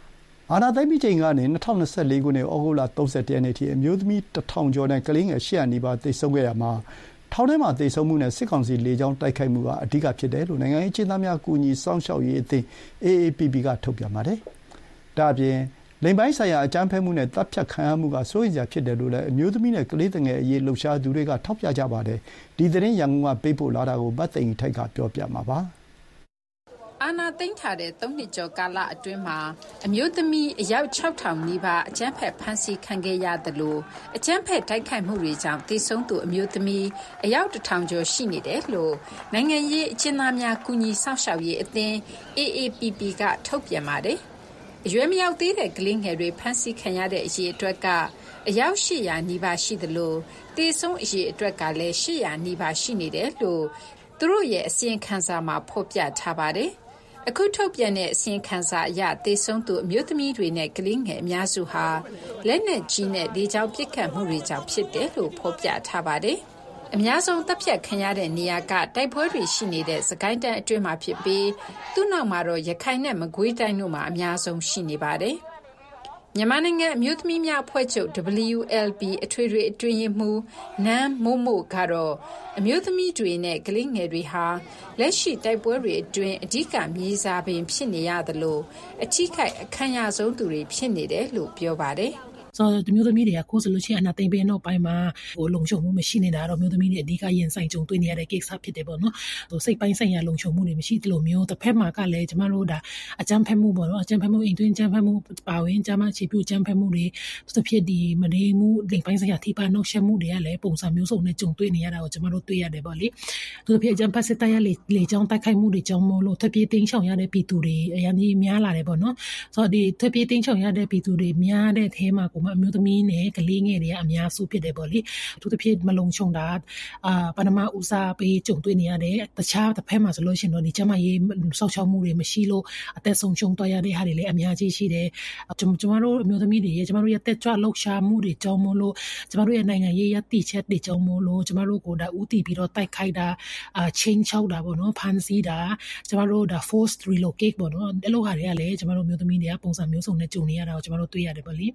အာဏာသိမ်းပြီးချိန်ကနေ2024 ခုနှစ်ဩဂုတ်လ31 ရက်နေ့ထိအမျိုးသမီး1000 ကျော်နဲ့ကလေးငယ်800 နီးပါးသေဆုံးခဲ့ရမှာထောင်ထဲမှာသေဆုံးမှုနဲ့စစ်ကောင်စီလေကြောင်းတိုက်ခိုက်မှုကအဓိကဖြစ်တယ်လို့နိုင်ငံရေးအကျဉ်းသားများကူညီစောင့်ရှောက်ရေးအသင်း AAPP ကထုတ်ပြန်ပါတယ်။ဒါ့အပြင်လိင်ပိုင်းဆိုင်ရာအကြမ်းဖက်မှုနဲ့တပ်ဖြတ်ခံရမှုကစိုးရိမ်စရာဖြစ်တယ်လို့လည်းအမျိုးသမီးနဲ့ကလေးငယ်အရေးလှုပ်ရှားသူတွေကထောက်ပြကြပါတယ်။ဒီသတင်းရန်ကုန်ကပေးပို့လာတာကိုမတ်သိင်္ဂီထိုက်ကပြောပြမှာပါ။အာဏာသိမ်းထားတဲ့3နှစ်ကျော်ကာလအတွင်းမှာအမျိုးသမီးအယောက်6000နီးပါးအကြမ်းဖက်ဖမ်းဆီးခံခဲ့ရသလိုအကြမ်းဖက်တိုက်ခိုက်မှုတွေကြောင့်သေဆုံးသူအမျိုးသမီးအယောက်1000ကျော်ရှိနေတယ်လို့နိုင်ငံရေးအကျဉ်းသားများကူညီစောင့်ရှောက်ရေးအသင်း AAPP ကထုတ်ပြန်ပါတယ်။အရွယ်မရောက်သေးတဲ့ကလေးငယ်တွေဖမ်းဆီးခံရတဲ့အရေးအတွက်ကအယောက်800နီးပါးရှိသလိုသေဆုံးအရေးအတွက်ကလည်း800နီးပါးရှိနေတယ်လို့သူတို့ရဲ့အစီရင်ခံစာမှာဖော်ပြထားပါတယ်။အခုထုတ်ပြန်တဲ့အစီရင်ခံစာအရသေဆုံးသူအမျိုးသမီးတွေနဲ့ကလေးငယ်အများစုဟာလက်နက်ကြီးနဲ့လေကြောင်းပစ်ခတ်မှုတွေကြောင့်ဖြစ်တယ်လို့ဖော်ပြထားပါတယ်။အများဆုံးတပ်ဖြတ်ခံရတဲ့နေရာကတိုက်ပွဲတွေရှိနေတဲ့စကိုင်းတိုင်းအတွင်းမှာဖြစ်ပြီးသူ့နောက်မှာတော့ရခိုင်နဲ့မကွေးတိုင်းတို့မှာအများဆုံးရှိနေပါတယ်။မြန်မာနိုင်ငံအမျိုးသမီးများအဖွဲ့ချုပ် WLB အထွေထွေအတွင်းရေးမှူးနန်းမို့မို့ကတော့အမျိုးသမီးတွေနဲ့ကလေးငယ်တွေဟာလက်ရှိတိုက်ပွဲတွေအတွင်းအဓိကမြေစာပင်ဖြစ်နေရသလိုအထိခိုက်အခမ်းအနားဆုံးသူတွေဖြစ်နေတယ်လို့ပြောပါတယ်။ဆိုတော့မျိုးသမီးတွေကကိုယ်ဆိုလို့ရှိရင်အနာသိမ့်ပေးနောက်ပိုင်းမှာလုံခြုံမှုမရှိနေတာတော့မျိုးသမီးတွေအဓိကရင်ဆိုင်ကြုံတွေ့နေရတဲ့ကိစ္စဖြစ်တယ်ပေါ့နော်။စိတ်ပိုင်းဆိုင်ရာလုံခြုံမှုတွေမရှိသလိုမျိုးတစ်ဖက်မှာကလည်းကျမတို့ဒါအကြမ်းဖက်မှုပေါ့နော်အကြမ်းဖက်မှုအိမ်တွင်းအကြမ်းဖက်မှုပါဝင်ကျမချီပြအကြမ်းဖက်မှုတွေတစ်ဖြစ်ဒီမနေမှုလိမ်ပိုင်းဆိုင်ရာထိပါနှောက်ယှက်မှုတွေကလည်းပုံစံမျိုးစုံနဲ့ကြုံတွေ့နေရတာကိုကျမတို့တွေ့ရတယ်ပေါ့လေ။တစ်ဖြစ်အကြမ်းဖက်စစ်တပ်ရလေကြောင်းတိုက်ခိုက်မှုတွေကြောင့်မို့လို့တစ်ဖြစ်တင်းချောင်ရတဲ့ပြည်သူတွေအရင်ကြီးများလာတယ်ပေါ့နော်။ဆိုတော့ဒီတစ်ဖြစ်တင်းချောင်ရတဲ့ပြည်သူတွေများတဲ့အထဲမှာကိုအမျိုးသမီးနဲ့ကလေးငယ်တွေကအများစုဖြစ်တယ်ပေါ့လေအထူးသဖြင့်မလုံခြုံတာပဏာမဦးစားပေးကြုံတွေ့နေရတဲ့တခြားတစ်ဖက်မှာဆိုလို့ရှိရင်တော့ဒီကျမရေးစောက်ချောက်မှုတွေမရှိလို့အသက်ဆုံးရှုံးသွားရတဲ့ဟာတွေလည်းအများကြီးရှိတယ်ကျမတို့အမျိုးသမီးတွေရဲ့ကျမတို့ရဲ့တက်ကြွလှုပ်ရှားမှုတွေကြောင့်မို့လို့ကျမတို့ရဲ့နိုင်ငံရေးရည်တည်ချက်တွေကြောင့်မို့လို့ကျမတို့ကိုဒါဥတီပြီးတော့တိုက်ခိုက်တာချင်းချောက်တာပေါ့နော်ဖန်စီတာကျမတို့ဒါ forced relocate ပေါ့နော်အဲ့လိုဟာတွေကလည်းကျမတို့မျိုးသမီးတွေကပုံစံမျိုးစုံနဲ့ကြုံနေရတာကိုကျမတို့တွေ့ရတယ်ပေါ့လေ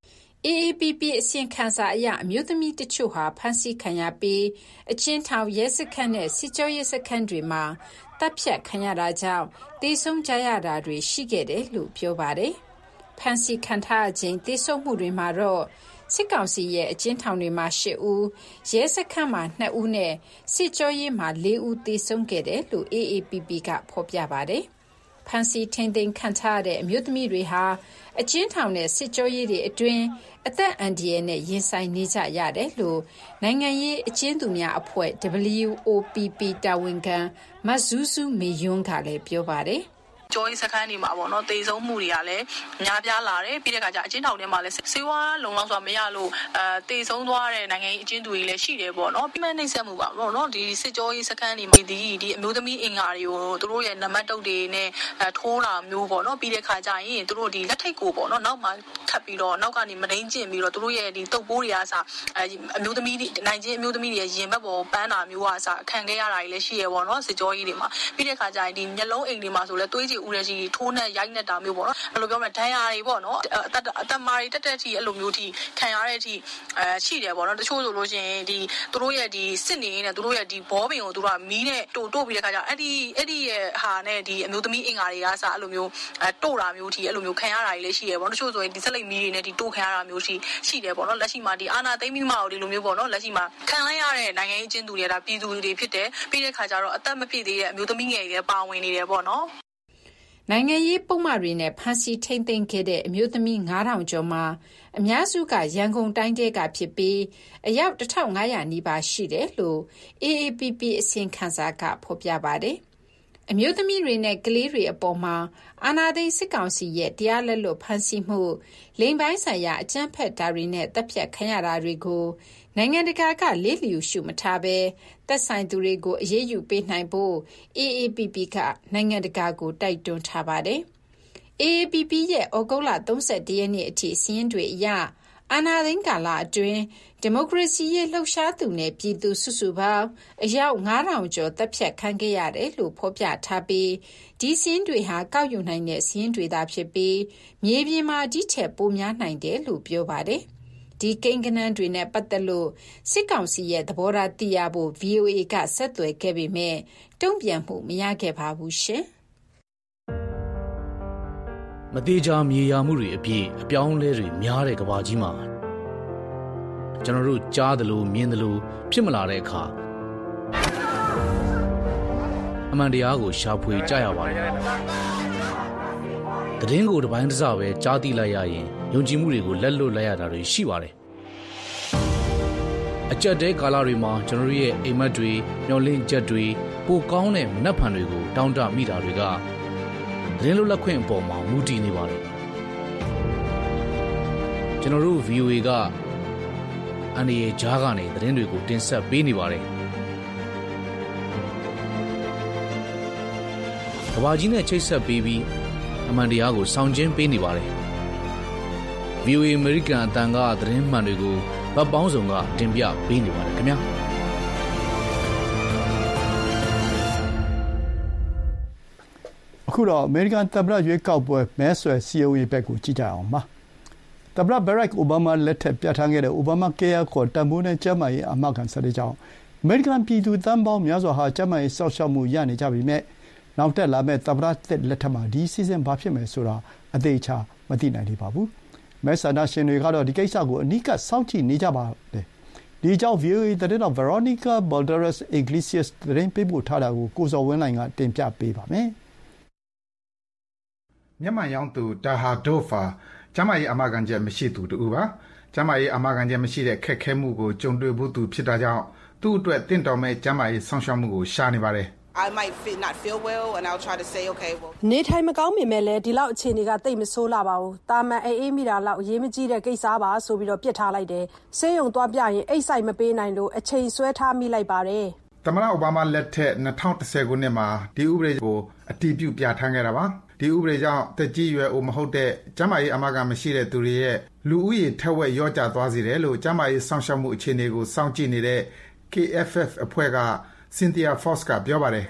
AAPP အစီရင်ခံစာအရအမျိုးသမီးတချို့ဟာဖမ်းဆီးခံရပြီးအကျဉ်းထောင်ရဲစခန်းနဲ့စစ်ကြောရေးစခန်းတွေမှာတပ်ဖြတ်ခံရတာကြောင့်သေဆုံးကြရတာတွေရှိခဲ့တယ်လို့ပြောပါတယ်။ဖမ်းဆီးခံထားခြင်းသေဆုံးမှုတွေမှာတော့စစ်ကောင်စီရဲ့အကျဉ်းထောင်တွေမှာ8ဦးရဲစခန်းမှာ2ဦးနဲ့စစ်ကြောရေးမှာ4ဦးသေဆုံးခဲ့တယ်လို့ AAPP ကဖော်ပြပါတယ်။ဖမ်းဆီးထိန်းသိမ်းခံထားရတဲ့အမျိုးသမီးတွေဟာအကျဉ်းထောင်နဲ့စစ်ကြောရေးတွေအတွင်းအသက်အန္တရာယ်နဲ့ရင်ဆိုင်နေကြရတယ်လို့နိုင်ငံရေးအကျဉ်းသူများအဖွဲ့ WOPP တာဝန်ခံမဇူးစုမေယွန်းကလည်းပြောပါတယ်ကြောရေးစခန်းတွေမှာပေါ့နော်တေဆုံးမှုတွေကလည်းများပြားလာတယ်ပြီးတဲ့အခါကျအချင်းထောင်ထဲမှာလည်းစေဝါလုံလောက်စွာမရလို့တေဆုံးသွားတဲ့နိုင်ငံရေးအချင်းသူတွေလည်းရှိတယ်ပေါ့နော်ပြီးမဲ့နှိမ့်ဆက်မှုပါပေါ့နော်ဒီစစ်ကြောရေးစခန်းတွေမှာဒီအမျိုးသမီးအင်္ဂါတွေကိုသူတို့ရဲ့နံပါတ်တုပ်တွေနဲ့ထိုးတာမျိုးပေါ့နော်ပြီးတဲ့အခါကျရင်သူတို့ဒီလက်ထိတ်ကိုပေါ့နော်နောက်မှခတ်ပြီးတော့နောက်ကနေမဒိန်းကျင့်ပြီးတော့သူတို့ရဲ့ဒီတုပ်ပိုးတွေအားစအမျိုးသမီးတွေနိုင်ချင်းအမျိုးသမီးတွေရဲ့ရင်ဘက်ပေါ်ပန်းတာမျိုးအားစခံခဲ့ရတာတွေလည်းရှိရပေါ့နော်စစ်ကြောရေးတွေမှာပြီးတဲ့အခါကျရင်ဒီမျက်လုံးအိမ်တွေမှာဆိုလဲသွေးကြည်ဦးရရှိထိုးနဲ့ရိုက်နေတာမျိုးပေါ့နော်အဲ့လိုပြောမယ်ဒဏ်ရာတွေပေါ့နော်အတမာတွေတက်တက်ထိအဲ့လိုမျိုးထိခံရတဲ့အထိရှိတယ်ပေါ့နော်တချို့ဆိုလို့ရှိရင်ဒီသူတို့ရဲ့ဒီစစ်နေနဲ့သူတို့ရဲ့ဒီဘောပင်ကိုသူတို့ကမီးနဲ့တို့ပြီးတဲ့ခါကျအဲ့ဒီရဲ့ဟာနဲ့ဒီအမျိုးသမီးအင်္ဂါတွေကစအဲ့လိုမျိုးတို့တာမျိုးထိအဲ့လိုမျိုးခံရတာတွေလည်းရှိရပေါ့နော်တချို့ဆိုရင်ဒီဆက်လက်မီးတွေနဲ့ဒီတို့ခံရတာမျိုးရှိတယ်ပေါ့နော်လက်ရှိမှာဒီအာနာသိမ့်ပြီးမှဒီလိုမျိုးပေါ့နော်လက်ရှိမှာခံလိုက်ရတဲ့နိုင်ငံရေးအကျဉ်းသူတွေဒါပြည်သူတွေဖြစ်တယ်ပြီးတဲ့ခါကျတော့အသက်မပြည့်သေးတဲ့အမျိုးသမီးငယ်တွေပါဝင်နေတယ်ပေါ့နော်နိုင်ငံရေးပုံမှန်တွေနဲ့ဖမ်းဆီးထိန်းသိမ်းခဲ့တဲ့အမျိုးသမီး9000ကျော်မှာအများစုကရန်ကုန်တိုင်းထဲကဖြစ်ပြီးအယောက်1500နီးပါးရှိတယ်လို့ AAPP အစီရင်ခံစာကဖော်ပြပါတယ်။အမျိုးသမီးတွေနဲ့ကလေးတွေအပေါ်မှာအာဏာသိမ်းစစ်ကောင်စီရဲ့တရားလက်လွတ်ဖမ်းဆီးမှုလိင်ပိုင်းဆိုင်ရာအကြမ်းဖက်တာတွေနဲ့တပ်ဖြတ်ခံရတာတွေကိုနိုင်ငံတကာကလေးလျူရှုမထားဘဲသက်ဆိုင်သူတွေကိုအရေးယူပေးနိုင်ဖို့ AAPP ကနိုင်ငံတကာကိုတိုက်တွန်းထားပါတယ်။ AAPP ရဲ့ဩဂုတ်လ31ရက်နေ့အထိစီးရင်တွေအရအာဏာသိမ်းကာလအတွင်းဒီမိုကရေစီရေးလှုပ်ရှားသူနဲ့ပြည်သူစုစုပေါင်းအယောက် 9,000 ကျော်တပ်ဖြတ်ခံခဲ့ရတယ်လို့ဖော်ပြထားပြီးဒီစင်းတွေဟာကောက်ယူနိုင်တဲ့စင်းတွေသာဖြစ်ပြီးမြေပြင်မှာဒီထက်ပိုများနိုင်တယ်လို့ပြောပါတယ်။ဒီကိန်းဂဏန်းတွေနဲ့ပတ်သက်လို့စစ်ကောင်စီရဲ့သဘောထားသိရဖို့ VOA ကဆက်သွယ်ခဲ့ပေမဲ့တုံ့ပြန်မှုမရခဲ့ပါဘူးရှင်။မသေးချာမြေယာမှုတွေအပြည့်အပြောင်းလဲတွေများတဲ့ကမ္ဘာကြီးမှာကျွန်တော်တို့ကြားသလိုမြင်သလိုဖြစ်မလာတဲ့အခါအမှန်တရားကိုရှာဖွေကြရပါတယ်။သတင်းကိုတစ်ပိုင်းတစ်စပဲကြားသိလိုက်ရရင်ယုံကြည်မှုတွေကိုလက်လွတ်လိုက်ရတာတွေရှိပါတယ်။အကြက်တဲကာလတွေမှာကျွန်တော်တို့ရဲ့အိမ်မက်တွေမျောလင့်ချက်တွေပိုကောင်းတဲ့မနှက်ဖန်တွေကိုတောင်းတမိတာတွေကသတင်းလွတ်လပ်ခွင့်အပေါ်မှာမူတည်နေပါတယ်ကျွန်တော်တို့ VOA ကအန်ဒီရဲ့ဂျားကနေသတင်းတွေကိုတင်ဆက်ပေးနေပါတယ်ကဘာကြီးနဲ့ချိတ်ဆက်ပေးပြီးအမှန်တရားကိုဆောင်ကျဉ်ပေးနေပါတယ် VOA American အတန်ကသတင်းမှန်တွေကိုဗတ်ပေါင်းစုံကတင်ပြပေးနေပါတယ်ခင်ဗျာအခုတော့အမေရိကန်သမ္မတရွေးကောက်ပွဲမဲဆွယ်စည်းရုံးရေးဘက်ကိုကြည့်ကြအောင်ပါသမ္မတဘရက်အိုဘားမားလက်ထက်ပြဋ္ဌာန်းခဲ့တဲ့အိုဘားမားကေယာခေါ်တန်ဖိုးနဲ့ကျန်းမာရေးအာမခံစနစ်ကြောင့်အမေရိကန်ပြည်သူသန်းပေါင်းများစွာဟာကျန်းမာရေးစောင့်ရှောက်မှုရနေကြပြီမဲ့နောက်တက်လာမဲ့သမ္မတသစ်လက်ထက်မှာဒီစီဇန်ဘာဖြစ်မယ်ဆိုတာအသေးချာမသိနိုင်သေးပါဘူးမဲဆန္ဒရှင်တွေကတော့ဒီကိစ္စကိုအနီးကပ်စောင့်ကြည့်နေကြပါတယ်ဒီအကြောင်း VOA သတင်းတော် Veronica Balderas Iglesias သတင်းပေးပို့ထားတာကိုကိုဇော်ဝင်းလိုင်ကတင်ပြပေးပါမယ်မျက်မှန်ရောင်းသူတာဟာဒိုဖာကျမကြီးအမကန်ချက်မရှိသူတူပါကျမကြီးအမကန်ချက်မရှိတဲ့ခက်ခဲမှုကိုကြုံတွေ့ဖို့သူဖြစ်တာကြောင့်သူ့အတွက်တင့်တော်မဲ့ကျမကြီးဆောင်းရှောက်မှုကိုရှာနေပါတယ် I might not feel well and I'll try to say okay well နေထိုင်မကောင်းပေမဲ့လည်းဒီလောက်အခြေအနေကတိတ်မဆိုးလာပါဘူးတာမန်အေးမိတာလောက်အရေးမကြီးတဲ့ကိစ္စပါဆိုပြီးတော့ပြစ်ထားလိုက်တယ်ဆေးရုံသွားပြရင်အိတ်ဆိုင်မပေးနိုင်လို့အချိန်ဆွဲထားမိလိုက်ပါတယ်သမ္မတအိုဘားမားလက်ထက်2010ခုနှစ်မှာဒီဥပဒေကိုအတည်ပြုပြဋ္ဌာန်းခဲ့တာပါဒီဥပဒေကြောင့်တက်ကြီးရွယ်အိုမဟုတ်တဲ့ကျန်းမာရေးအာမခံမရှိတဲ့သူတွေရဲ့လူဦးရေထက်ဝက်ရော့ကျသွားစေတယ်လို့ကျန်းမာရေးစောင့်ရှောက်မှုအခြေအနေကိုစောင့်ကြည့်နေတဲ့ KFF အဖွဲ့က Cynthia Fox ကပြောပါတယ်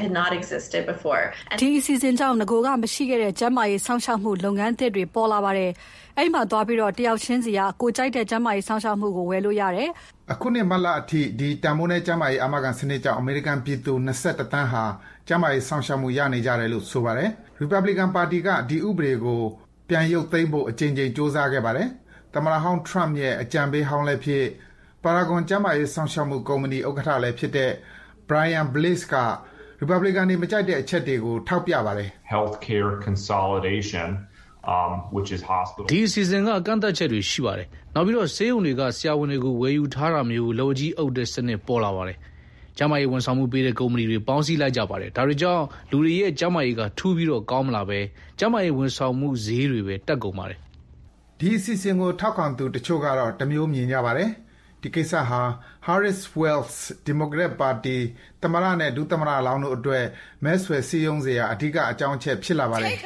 ဒီအစီအစဉ်ကြောင့်ငကိုကမရှိခဲ့တဲ့ကျန်းမာရေးစောင့်ရှောက်မှုလုပ်ငန်းသစ်တွေပေါ်လာပါတယ်အဲ့မှာသွားပြီးတော့တယောက်ချင်းစီကကိုကြိုက်တဲ့ကျန်းမာရေးစောင့်ရှောက်မှုကိုဝယ်လို့ရတယ်အခုနှစ်မလအထိဒီတန်မိုးနဲ့ကျန်းမာရေးအာမခံစနစ်ကြောင့်အမေရိကန်ပြည်သူ21တန်းဟာကျန်းမာရေးစောင့်ရှောက်မှုရနေကြတယ်လို့ဆိုပါတယ် Republican Party ကဒီဥပဒေကိုပြန်ရုပ်သိမ်းဖို့အကြိမ်ကြိမ်စ조사ခဲ့ပါတယ်သမ္မတဟောင်း Trump ရဲ့အကြံပေးဟောင်းလည်းဖြစ် Paragon ကျန်းမာရေးစောင့်ရှောက်မှုကုမ္ပဏီဥက္ကဋ္ဌလည်းဖြစ်တဲ့ Brian Blades က Republican တွေမကြိုက်တဲ့အချက်တွေကိုထောက်ပြပါတယ် Healthcare consolidation which is hospital ဒီစီဇန်ကအကန့်အသတ်ချက်တွေရှိပါတယ်နောက်ပြီးတော့ဆေးရုံတွေကဆရာဝန်တွေကိုဝယ်ယူထားတာမျိုးလောကြီးအုပ်တဲ့စနစ်ပေါ်လာပါတယ်ကျန်းမာရေးဝန်ဆောင်မှုပေးတဲ့ကုမ္ပဏီတွေပေါင်းစည်းလိုက်ကြပါတယ်ဒါတွေကြောင့်လူတွေရဲ့ကျန်းမာရေးကထူးပြီးတော့ကောင်းမလာပဲကျန်းမာရေးဝန်ဆောင်မှုဈေးတွေပဲတက်ကုန်ပါတယ်ဒီအစီအစဉ်ကိုထောက်ခံသူတချို့ကတော့တမျိုးမြင်ကြပါတယ်ဒီကိစ္စဟာ Harris Wells Democrat Party သမ္မတနဲ့ဒုသမ္မတလောင်းတို့အတွက်မဲဆွယ်စည်းရုံးစရာအဓိကအကြောင်းအချက်ဖြစ်လာပါတယ်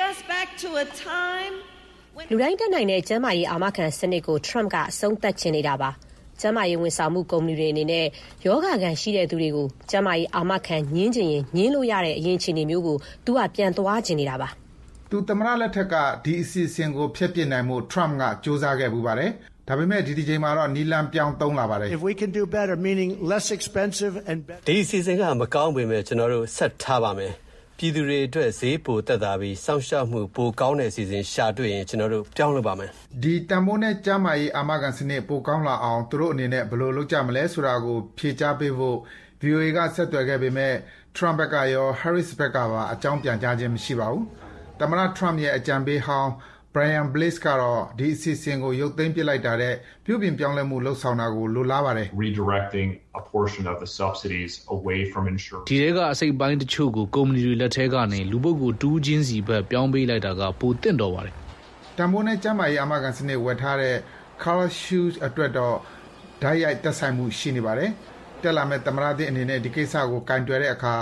လူတိုင်းတက်နိုင်တဲ့ကျန်းမာရေးအာမခံစနစ်ကို Trump ကအဆုံးသတ်ချင်နေတာပါကျန်းမာရေးဝန်ဆောင်မှုကုမ္ပဏီတွေအနေနဲ့ယောဂခံရှိတဲ့သူတွေကိုကျန်းမာရေးအာမခံညှင်းချင်ရင်ညှင်းလို့ရတဲ့အရင်အခြေအနေမျိုးကိုသူကပြန်သွားချင်နေတာပါသူသမ္မတလက်ထက်ကဒီအစီအစဉ်ကိုဖျက်ပစ်နိုင်မှု Trump ကစ조사ခဲ့ပူပါတယ်ဒါပေမဲ့ဒီချိန်မှာတော့နီလန်ပြောင်းသုံးလာပါတယ် If we can do better meaning less expensive and better ဒီစီစဉ်ကမကောင်းပေမဲ့ကျွန်တော်တို့ဆက်ထားပါမယ်ပြည်သူတွေအတွက်ဈေးပိုတက်တာပြီးစောင့်ရှောက်မှုပိုကောင်းတဲ့စီစဉ်ရှာတွေ့ရင်ကျွန်တော်တို့ပြောင်းလုပ်ပါမယ်ဒီတန်မိုးနဲ့ကျန်းမာရေးအာမခံစနစ်ပိုကောင်းလာအောင်သူတို့အနေနဲ့ဘယ်လိုလုပ်ကြမလဲဆိုတာကိုဖြေကြားပေးဖို့ VOA ကဆက်သွယ်ခဲ့ပေမဲ့ Trump ဘက်ကရော Harris ဘက်ကပါအကြောင်းပြန်ကြားခြင်းမရှိပါဘူးသမ္မတ Trump ရဲ့အကြံပေးဟောင်း Brian Blades ကတော့ဒီအစီအစဉ်ကိုရုပ်သိမ်းပစ်လိုက်တာတဲ့ပြုပြင်ပြောင်းလဲမှုလှုပ်ဆောင်တာကိုလိုလားပါတယ် redirecting a portion of the subsidies away from insurance ဒီတွေကအစိပ်ပိုင်းတချို့ကိုကုမ္ပဏီတွေလက်ထဲကနေလူပုဂ္ဂိုလ်တူးချင်းစီဘက်ပြောင်းပေးလိုက်တာကပိုတင့်တော်ပါတယ်တန်ဖိုးနဲ့ကျန်းမာရေးအာမခံစနစ်ဝယ်ထားတဲ့ Carl Hughes အတွက်တော့ဓာတ်ရိုက်သက်ဆိုင်မှုရှိနေပါတယ်တက်လာမဲ့သမ္မတသစ်အနေနဲ့ဒီကိစ္စကိုကင်တွယ်တဲ့အခါ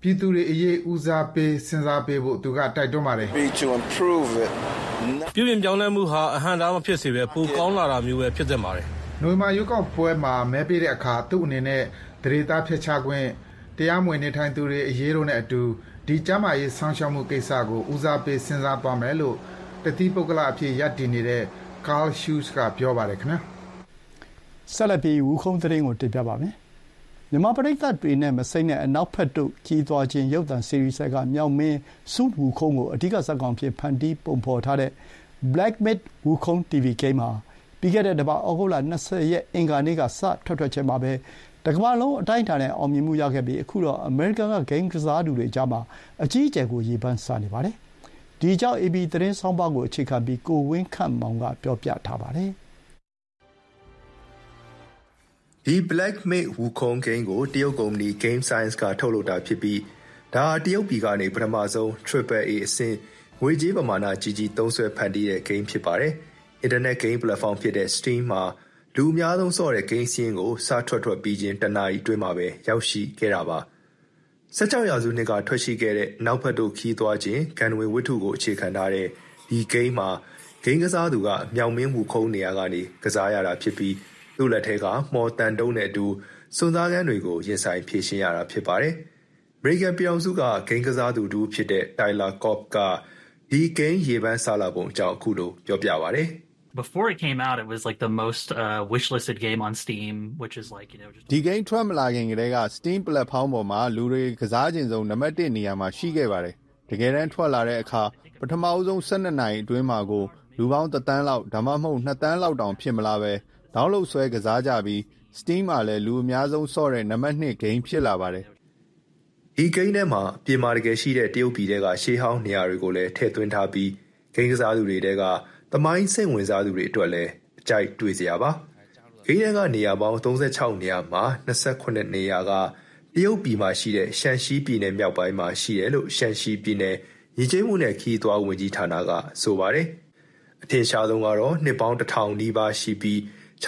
ပြည်သူတွေအရေးဦးစားပေးစဉ်းစားပေးဖို့သူကတိုက်တွန်းပါတယ်။ပြုပြင်ပြောင်းလဲမှုဟာအဟန့်အတားမဖြစ်စေဘဲပိုကောင်းလာတာမျိုးပဲဖြစ်သင့်ပါတယ်။နိုဝင်ဘာရွေးကောက်ပွဲမှာမဲပေးတဲ့အခါသူ့အနေနဲ့ဒရေသားဖျက်ချခွင့်တရားမဝင်နေထိုင်သူတွေအရေးတို့နဲ့အတူဒီကျန်းမာရေးဆောင်ရှောက်မှုကိစ္စကိုဦးစားပေးစဉ်းစားသွားမယ်လို့တတိပုဂ္ဂလအဖြစ်ရပ်တည်နေတဲ့ Carl Hughes ကပြောပါတယ်ခင်ဗျာ။ဆက်လက်ပြီးဝူခုံသတင်းကိုတင်ပြပါမယ်။မြန်မာပရိသတ်တွေနဲ့မစိမ့်တဲ့အနောက်ဖက်တို့ကြီးသွားခြင်းရုပ်သံစီရီဆက်ကမြောက်မင်းစုဝူခုံကိုအဓိကဇာတ်ကောင်ဖြစ်ဖန်တီးပုံဖော်ထားတဲ့ Black Myth Wukong TV Game မှာပြီးခဲ့တဲ့တပတ်ဩဂုတ်လ20ရက်အင်္ဂါနေ့ကစထွက်ခြင်းမှာပဲတကမ္ဘာလုံးအတိုင်းအတာနဲ့အောင်မြင်မှုရခဲ့ပြီးအခုတော့အမေရိကန်ကဂိမ်းကစားသူတွေကြားမှာအကြီးအကျယ်ကိုရေပန်းစားနေပါတယ်။ဒီကြောင့် AB သတင်းဆောင်းပါးကိုအခြေခံပြီးကိုဝင်းခန့်မောင်ကပြောပြထားပါတယ်။ဒီ Black Myth Wukong Game ကိုတရုတ်ကုမ္ပဏီ Game Science ကထုတ်လုပ်တာဖြစ်ပြီးဒါတရုတ်ပြည်ကနေပထမဆုံး Triple A အဆင့်ငွေကြေးပမာဏကြီးကြီးသုံးစွဲဖန်တီးတဲ့ game ဖြစ်ပါတယ်။ Internet game platform ဖြစ်တဲ့ Steam မှာလူအများဆုံးဆော့တဲ့ game စင်းကိုစထွက်ပြီးချင်းတနာရီအတွင်းမှာပဲရောက်ရှိခဲ့တာပါ။16ရာစုနှစ်ကထွက်ရှိခဲ့တဲ့နောက်ဖက်တို့ခီးသွားခြင်းဂန်ဝင်ဝတ္ထုကိုအခြေခံထားတဲ့ဒီ game မှာ game ကစားသူကမြောင်မင်းဝူခုံးနေရာကနေကစားရတာဖြစ်ပြီးသူ့လက်ထဲကမော်တန်တုံးနဲ့အတူစွန်စားကန်းတွေကိုရင်ဆိုင်ဖြည့်ရှင်းရတာဖြစ်ပါတယ်။ American ပြည်အောင်စုက game ကစားသူတူဖြစ်တဲ့ Tyler Cobb ကဒီ game ရေပန်းစားလာပုံအကြောင်းအခုလိုပြောပြပါတယ်။ Before it came out, it was like the most wishlisted game on Steam, which is like, just ဒီ game ထွက်မလာခင်ကတည်းက Steam platform ပေါ်မှာလူတွေကစားခြင်းဆုံးနံပါတ်1နေရာမှာရှိခဲ့ပါတယ်။တကယ်တမ်းထွက်လာတဲ့အခါပထမအဆုံး12နာရီအတွင်းမှာကိုလူပေါင်း1တန်းလောက်ဒါမှမဟုတ်2တန်းလောက်တောင်ဖြစ်မလားပဲဒေါင်းလုဒ်ဆွဲကစားကြပြီး Steam မှာလည်းလူအများဆုံးဆော့တဲ့နံပါတ်2 game ဖြစ်လာပါတယ်။ဒီဂိမ်းထဲမှာပြင်မာတကယ်ရှိတဲ့တရုတ်ပြည်တွေကရှေးဟောင်းနေရာတွေကိုလည်းထည့်သွင်းထားပြီးဂိမ်းကစားသူတွေကသမိုင်းစိတ်ဝင်စားသူတွေအတွက်လည်းအကြိုက်တွေ့စရာပါ။ဂိမ်းထဲကနေရာပေါင်း36နေရာမှာ28နေရာကတရုတ်ပြည်မှာရှိတဲ့ရှန်ရှီပြည်နယ်မြောက်ပိုင်းမှာရှိတယ်လို့ရှန်ရှီပြည်နယ်ညီကျေးမှုနဲ့ခီးသွွားဝင်ကြီးဌာနကဆိုပါတယ်။အထင်ရှားဆုံးကတော့နှစ်ပေါင်း1000နီးပါးရှိပြီး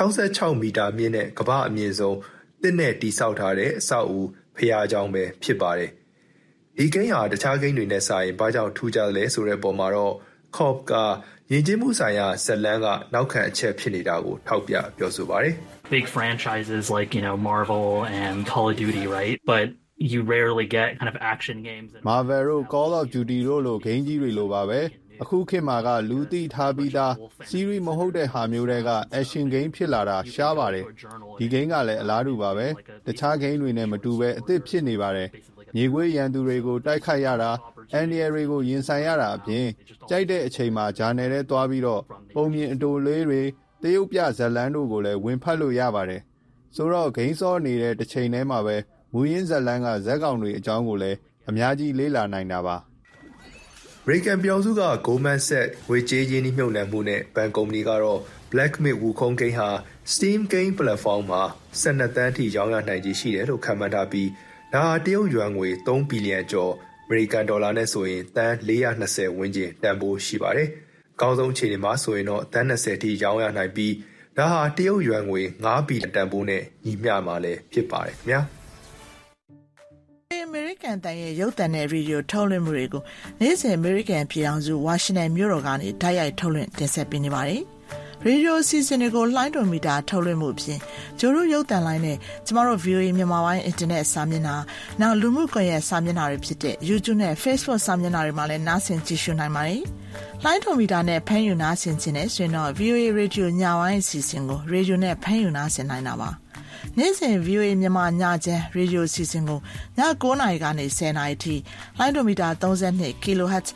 66မီတာမြင့်တဲ့ကမ္ဘာအမြင့်ဆုံးတစ်နဲ့တိဆောက်ထားတဲ့အဆောက်အဦဖျားကျောင်းပဲဖြစ်ပါတယ်။ဒီဂိမ်းဟာတခြားဂိမ်းတွေနဲ့စာရင်ဘာကြောင့်ထူးခြားလဲဆိုတဲ့ပုံမှာတော့ Cobb ကယဉ်ကျေးမှုဆိုင်ရာဇာတ်လမ်းကနောက်ခံအချက်ဖြစ်နေတာကိုထောက်ပြပြောဆိုပါတယ်။ Big franchises like, Marvel and Call of Duty, right? But you rarely get kind of action games. Marvel တို့ Call of Duty တို့လိုဂိမ်းကြီးတွေလိုပါပဲ။အခုခေတ်မှာကလူသိထားပြီးသား series မဟုတ်တဲ့ဟာမျိုးတွေက action game ဖြစ်လာတာရှားပါတယ်။ဒီဂိမ်းကလည်းအလားတူပါပဲ။တခြားဂိမ်းတွေနဲ့မတူပဲအသစ်ဖြစ်နေပါတယ်။မြေခွေးရန်သူတွေကိုတိုက်ခိုက်ရတာအန်ဒီယာတွေကိုရင်ဆိုင်ရတာအပြင်ကြိုက်တဲ့အချိန်မှာဂျာနယ်ထဲသွားပြီးတော့ပုံမြင်အတိုလေးတွေတရုတ်ပြဇလန်းတို့ကိုလည်းဝင်ဖတ်လို့ရပါတယ်။ဆိုတော့ဂိမ်းစောနေတဲ့တစ်ချိန်တည်းမှာပဲမူရင်းဇလန်းကဇက်ကောင်တွေအကြောင်းကိုလည်းအများကြီးလေ့လာနိုင်တာပါ။ American ပြည်အောင်စုက Goldman Sachs ငွေကြေးရင်းနှီးမြှုပ်နှံမှုနဲ့ဘဏ်ကုမ္ပဏီကတော့ Black Myth Wukong Game ဟာ Steam Game Platform မှာ12တန်းထိရောင်းရနိုင်ခြေရှိတယ်လို့ခန့်မှန်းထားပြီးဒါဟာတရုတ်ယွမ်ငွေ3ဘီလီယံကျော်အမေရိကန်ဒေါ်လာနဲ့ဆိုရင်တန်း420ဝန်းကျင်တန်ဖိုးရှိပါတယ်။ကောင်းဆုံးအခြေအနေမှာဆိုရင်တော့တန်း20ထိရောင်းရနိုင်ပြီးဒါဟာတရုတ်ယွမ်ငွေ9ဘီလီယံတန်ဖိုးနဲ့ညီမျှမှာလည်းဖြစ်ပါတယ်ခင်ဗျာ။အမေရိကန်တန်ရဲ့ရုပ်သံနဲ့ရေဒီယိုထုတ်လွှင့်မှုတွေကိုနေ့စဉ်အမေရိကန်ပြည်ထောင်စုဝါရှင်တန်မြို့တော်ကနေတိုက်ရိုက်ထုတ်လွှင့်တင်ဆက်ပေးနေပါတယ်။ရေဒီယိုအစီအစဉ်တွေကိုလှိုင်းတော်မီတာထုတ်လွှင့်မှုအပြင်ကျတို့ရုပ်သံလိုင်းနဲ့ကျမတို့ VOA မြန်မာပိုင်းအင်တာနက်စာမျက်နှာနောက်လူမှုကွန်ရက်စာမျက်နှာတွေဖြစ်တဲ့ YouTube နဲ့ Facebook စာမျက်နှာတွေမှာလည်းနားဆင်ကြည့်ရှုနိုင်ပါတယ်။လှိုင်းတော်မီတာနဲ့ဖမ်းယူနားဆင်ခြင်းနဲ့ဆိုရင်တော့ VOA Radio ညပိုင်းအစီအစဉ်ကိုရေဒီယိုနဲ့ဖမ်းယူနားဆင်နိုင်တာပါ။နေ့စဉ် VOA မြန်မာညချမ်းရေဒီယိုအစီအစဉ်ကိုည9:00နာရီကနေ10:00နာရီထိလိုင်းဒိုမီတာ32 kHz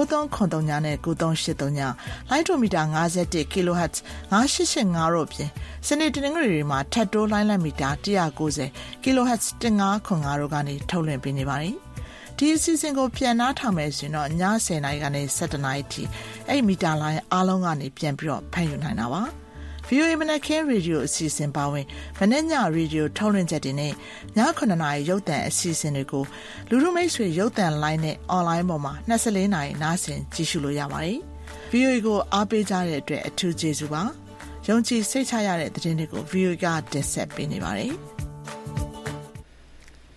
9393နဲ့9383ညလိုင်းဒိုမီတာ51 kHz 9885တို့ဖြင့်စနေတနင်္ဂနွေတွေမှာထပ်တိုးလိုင်းလက်မီတာ190 kHz 1505တို့ကနေထုတ်လွှင့်ပေးနေပါတယ်။ဒီအစီအစဉ်ကိုပြန်နှားထောင်မယ်ဆိုရင်တော့ည10:00နာရီကနေ17:00နာရီထိအဲ့မီတာလိုင်းအားလုံးကနေပြန်ပြီးတော့ဖမ်းယူနိုင်တာပါ။ VOA မနက်ခင်းရေဒီယိုအစီအစဉ်ပါဝင်မနေ့ညရေဒီယိုထုတ်လွှင့်ချက်တွေနဲ့ည9:00နာရီရုပ်သံအစီအစဉ်တွေကိုလူထုမိတ်ဆွေရုပ်သံလိုင်းနဲ့အွန်လိုင်းပေါ်မှာ24နာရီနားဆင်ကြည့်ရှုလို့ရပါတယ်။ VOA ကိုအားပေးကြတဲ့အတွက်အထူးကျေးဇူးပါ။ယုံကြည်စိတ်ချရတဲ့သတင်းတွေကို VOA ကတင်ဆက်ပေးနေပါတယ်။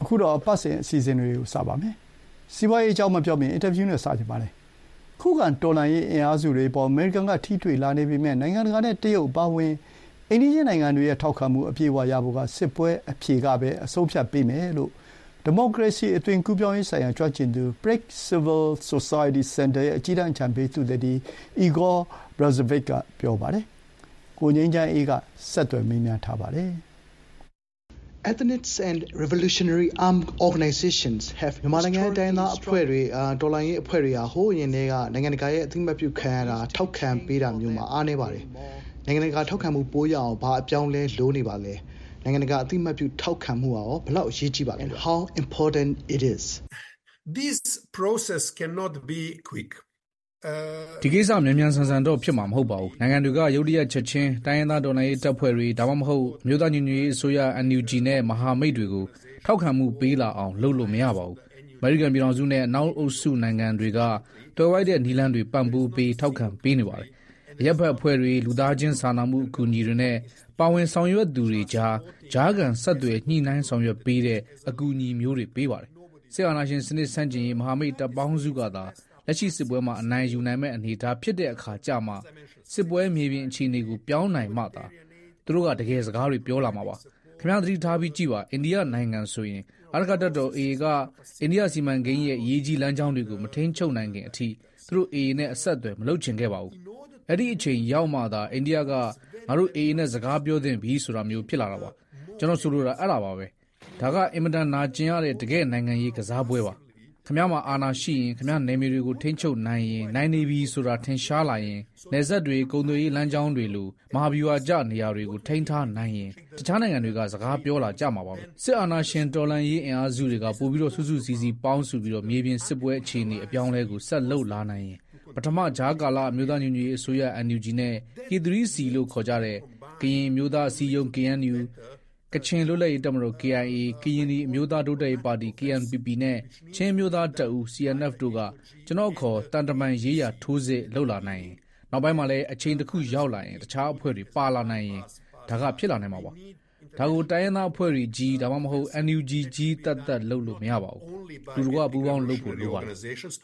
အခုတော့အပတ်စဉ်အစီအစဉ်တွေကိုစပါမယ်။စီးပွားရေးအကြောင်းမပြောမီအင်တာဗျူးနဲ့စကြပါမယ်။ခုခံတော်လှန်ရေးအင်အားစုတွေပေါ်အမေရိကန်ကထိတွေ့လာနေပေမဲ့နိုင်ငံတကာနဲ့တရုတ်ပါဝင်အိန္ဒိယနိုင်ငံတွေရဲ့ထောက်ခံမှုအပြည့်အဝရဖို့ကစစ်ပွဲအဖြေကပဲအဆုံးဖြတ်ပေးမယ်လို့ဒီမိုကရေစီအသွင်ကူးပြောင်းရေးဆိုင်ရာကြွကျင်သူ Prague Civil Society Center ရဲ့အကြီးတန်းအကြံပေးသူသည် Igor Brazovic ကပြောပါတယ်။ကိုငင်းချမ်းအေးကဆက်သွယ်မေးမြန်းထားပါတယ်။ Ethnics and revolutionary armed organizations have မြန်မာနိုင်ငံတိုင်းသားအဖွဲ့တွေတော်လှန်ရေးအဖွဲ့တွေဟာဟိုးရင်တွေကနိုင်ငံတကာရဲ့အသိအမှတ်ပြုခံရတာထောက်ခံပေးတာမျိုးမှာအားနည်းပါတယ်။နိုင်ငံတကာထောက်ခံမှုပိုးရအောင်ဘာအပြောင်းလဲလိုနေပါလဲ။နိုင်ငံတကာအသိအမှတ်ပြုထောက်ခံမှုဟာဘယ်လောက်အရေးကြီးပါလဲ။ How important it is. This process cannot be quick. ဒီကိစ္စမြန်မြန်ဆန်ဆန်တော့ဖြစ်မှာမဟုတ်ပါဘူး။နိုင်ငံတွေကရုတ်တရက်ချက်ချင်းတိုင်းရင်းသားတော်လှန်ရေးတပ်ဖွဲ့တွေဒါမှမဟုတ်မြို့သားညီညွတ်ရေးအစိုးရ NUG နဲ့မဟာမိတ်တွေကိုထောက်ခံမှုပေးလာအောင်လုပ်လို့မရပါဘူး။အမေရိကန်ပြည်ထောင်စုနဲ့အနောက်အုပ်စုနိုင်ငံတွေကတော်ဝိုက်တဲ့နည်းလမ်းတွေပံ့ပိုးပေးထောက်ခံပေးနေပါတယ်။အရပ်ဘက်အဖွဲ့တွေလူသားချင်းစာနာမှုအကူအညီတွေနဲ့ပါဝင်ဆောင်ရွက်သူတွေကြားခံဆက်သွယ်ညှိနှိုင်းဆောင်ရွက်ပေးတဲ့အကူအညီမျိုးတွေပေးပါတယ်။စစ်အာဏာရှင်စနစ်ဆန့်ကျင်ရေးမဟာမိတ်တပ်ပေါင်းစုကသာလက်ရှိစစ်ပွဲမှာအနိုင်ယူနိုင်မဲ့အနေအထားဖြစ်တဲ့အခါကြမှာစစ်ပွဲမြေပြင်အခြေအနေကိုပြောင်းနိုင်မှသာသူတို့ကတကယ်စကားတွေပြောလာမှာပါခင်ဗျားသတိထားပြီးကြည့်ပါအိန္ဒိယနိုင်ငံဆိုရင်အာရက္ခတပ်တော် AA ကအိန္ဒိယစီမံကိန်းရဲ့အရေးကြီးလမ်းကြောင်းတွေကိုမထိန်းချုပ်နိုင်ခင်အထိသူတို့ AA နဲ့အဆက်အသွယ်မလုပ်ချင်ခဲ့ပါဘူးအဲ့ဒီအချိန်ရောက်မှသာအိန္ဒိယကငါတို့ AA နဲ့စကားပြောသင့်ပြီဆိုတာမျိုးဖြစ်လာတာပါကျွန်တော်ဆိုလိုတာအဲ့ဒါပါပဲဒါကအင်မတန်နာကျင်ရတဲ့တကယ်နိုင်ငံရေးကစားပွဲပါခမရမှာအာဏာရှိရင်ခမရနယ်မြေတွေကိုထိန်းချုပ်နိုင်ရင်နိုင်နေပြီဆိုတာထင်ရှားလာရင်နယ်စပ်တွေကုန်သွယ်ရေးလမ်းကြောင်းတွေလိုမဟာဗျူဟာကျနေရာတွေကိုထိန်းထားနိုင်ရင်တခြားနိုင်ငံတွေကစကားပြောလာကြမှာပါပဲစစ်အာဏာရှင်တော်လှန်ရေးအင်အားစုတွေကပို့ပြီးတော့စုစုစည်းစည်းပေါင်းစုပြီးတော့မြေပြင်စစ်ပွဲအခြေအနေအပြောင်းလဲကိုဆက်လုပ်လာနိုင်ရင်ပထမဂျားကာလအမျိုးသားညီညွတ်ရေးအစိုးရ NUG နဲ့ K3C လို့ခေါ်ကြတဲ့ကရင်မျိုးသားအစည်းအရုံး KNUကချင်လွတ်လပ်ရေးတပ်မတော် KIA ကရင်နီအမျိုးသားတိုးတက်ရေးပါတီ KNPP နဲ့ချင်းမျိုးသားတပ်ဦး CNF တို့ကကျွန်တော်ခေါ်တန်တမန်ရေးရာထိုးစစ်လှုပ်လာနိုင်ရင်နောက်ပိုင်းမှာလည်းအချိန်တစ်ခုရောက်လာရင်တခြားအဖွဲ့တွေပါလာနိုင်ရင်ဒါကဖြစ်လာနိုင်မှာပါဒါကိုတိုင်းရင်းသားအဖွဲ့တွေကြီးဒါမှမဟုတ် NUG ကြီးတတ်လှုပ်လို့မရပါဘူးသူတို့ကပူးပေါင်းလုပ်ဖို့လိုပါတယ်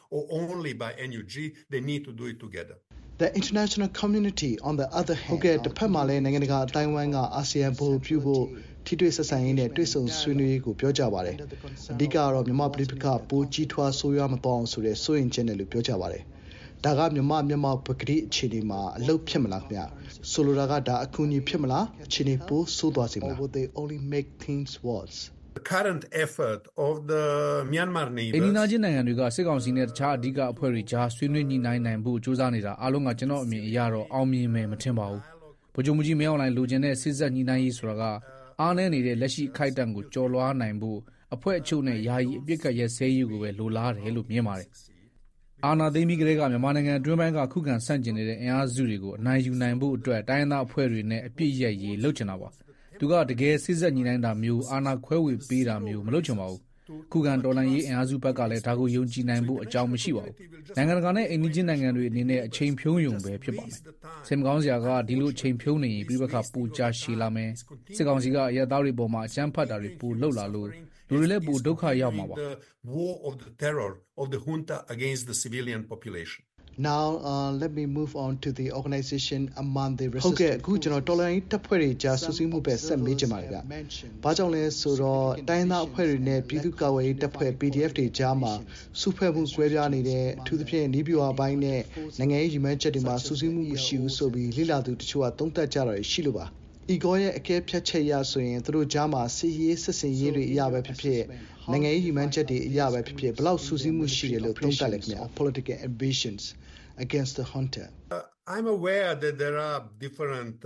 The international community on the other hand ဟုတ်ကဲ့တစ်ဖက်မှာလည်းနိုင်ငံတကာအတိုင်းအဝိုင်းကအာဆီယံဘိုလ်ပြုဖို့ထိတွေ့ဆက်ဆံရေးနဲ့တွေ့ဆုံဆွေးနွေးရေးကိုပြောကြပါတယ်အဓိကတော့မြန်မာပြည်ပကပိုးကြီးထွားဆိုးရွားမပေါအောင်ဆိုတဲ့စိုးရင်ချက်နဲ့လို့ပြောကြပါတယ်ဒါကမြန်မာပကတိအခြေအနေမှာအလုပ်ဖြစ်မလားခင်ဗျဆိုလိုတာကဒါအကူအညီဖြစ်မလားအခြေအနေပိုးဆိုးသွားစေမလား Would they only make things worse The current effort of the Myanmar neighbors အိန္ဒိယနိုင်ငံတွေကစစ်ကောင်စီနဲ့တခြားအဓိကအဖွဲ့တွေကြားဆွေးနွေးညှိနှိုင်းနိုင်ဖို့ကြိုးစားနေတာအားလုံးကကျွန်တော်အမြင်အရတော့အောင်မြင်မယ်မထင်ပါဘူးဗိုလ်ချုပ်ကြီးမင်းအောင်လှိုင်လိုချင်တဲ့စစ်ဆက်ညှိနှိုင်းရေးဆိုတာကအားနည်းနေတဲ့လက်ရှိခိုက်တန့်ကိုကျော်လွှားနိုင်ဖို့အဖွဲ့အချုပ်နဲ့ယာယီအပြစ်ကရဲဆဲရေးကိုပဲလိုလားတယ်လို့မြင်ပါတယ်အာဏာသိမ်းပြီးကတည်းကမြန်မာနိုင်ငံအတွင်းပိုင်းကခုခံဆန့်ကျင်နေတဲ့အင်အားစုတွေကိုအနိုင်ယူနိုင်ဖို့အတွက်တိုင်းရင်းသားအဖွဲ့တွေနဲ့အပြစ်ရက်ရေးလုပ်ချင်တာပါသူကတကယ်စစ်ဆက်ညီနိုင်တာမျိုးအာဏာခွဲဝေပေးတာမျိုးမလုပ်ချင်ပါဘူးခုခံတော်လှန်ရေးအင်အားစုဘက်ကလည်းဒါကိုယုံကြည်နိုင်ဖို့အကြောင်းမရှိပါဘူးနိုင်ငံတကာနဲ့အိန္ဒိယနိုင်ငံတွေအနေနဲ့အချိန်ဖြုံးယုံပဲဖြစ်ပါမယ်စင်မကောင်းစရာကဒီလိုအချိန်ဖြုံးနေရင်ပြပခပူကြရှည်လာမယ်စစ်ကောင်စီကရဲသားတွေပေါ်မှာအကြမ်းဖက်တာတွေပူလောက်လာလို့လူတွေလည်းပူဒုက္ခရောက်မှာပါ war of the terror of the junta against the civilian population Now let me move on to the organization among the resistance ဟုတ်ကဲ့အခုကျွန်တော်တော်လိုင်းတပ်ဖွဲ့တွေကြားစုစည်းမှုပဲဆက်မေးချင်ပါတယ်ဗျ။ဘာကြောင့်လဲဆိုတော့တိုင်းသားအဖွဲ့တွေနဲ့ပြည်သူ့ကာကွယ်ရေးတပ်ဖွဲ့ PDF တွေကြားမှာစုဖွဲ့မှုကွဲပြားနေတဲ့အထူးသဖြင့်နီးပြွာပိုင်းနဲ့နိုင်ငံရေးရည်မှန်းချက်တွေမှာစုစည်းမှုမရှိဘူးဆိုပြီးလိလာသူတချို့ကသုံးသပ်ကြတာရှိလို့ပါ။ Igor ရဲ့အကဲဖြတ်ချက်ရဆိုရင်သူတို့ကြားမှာစစ်ရေးစစ်စင်ရေးတွေအရာပဲဖြစ်ဖြစ်နိုင်ငံရေးရည်မှန်းချက်တွေအရာပဲဖြစ်ဖြစ်ဘလောက်စုစည်းမှုရှိတယ်လို့သုံးသပ်လိုက်ခင်ဗျာ political ambitions against the junta I'm aware that there are different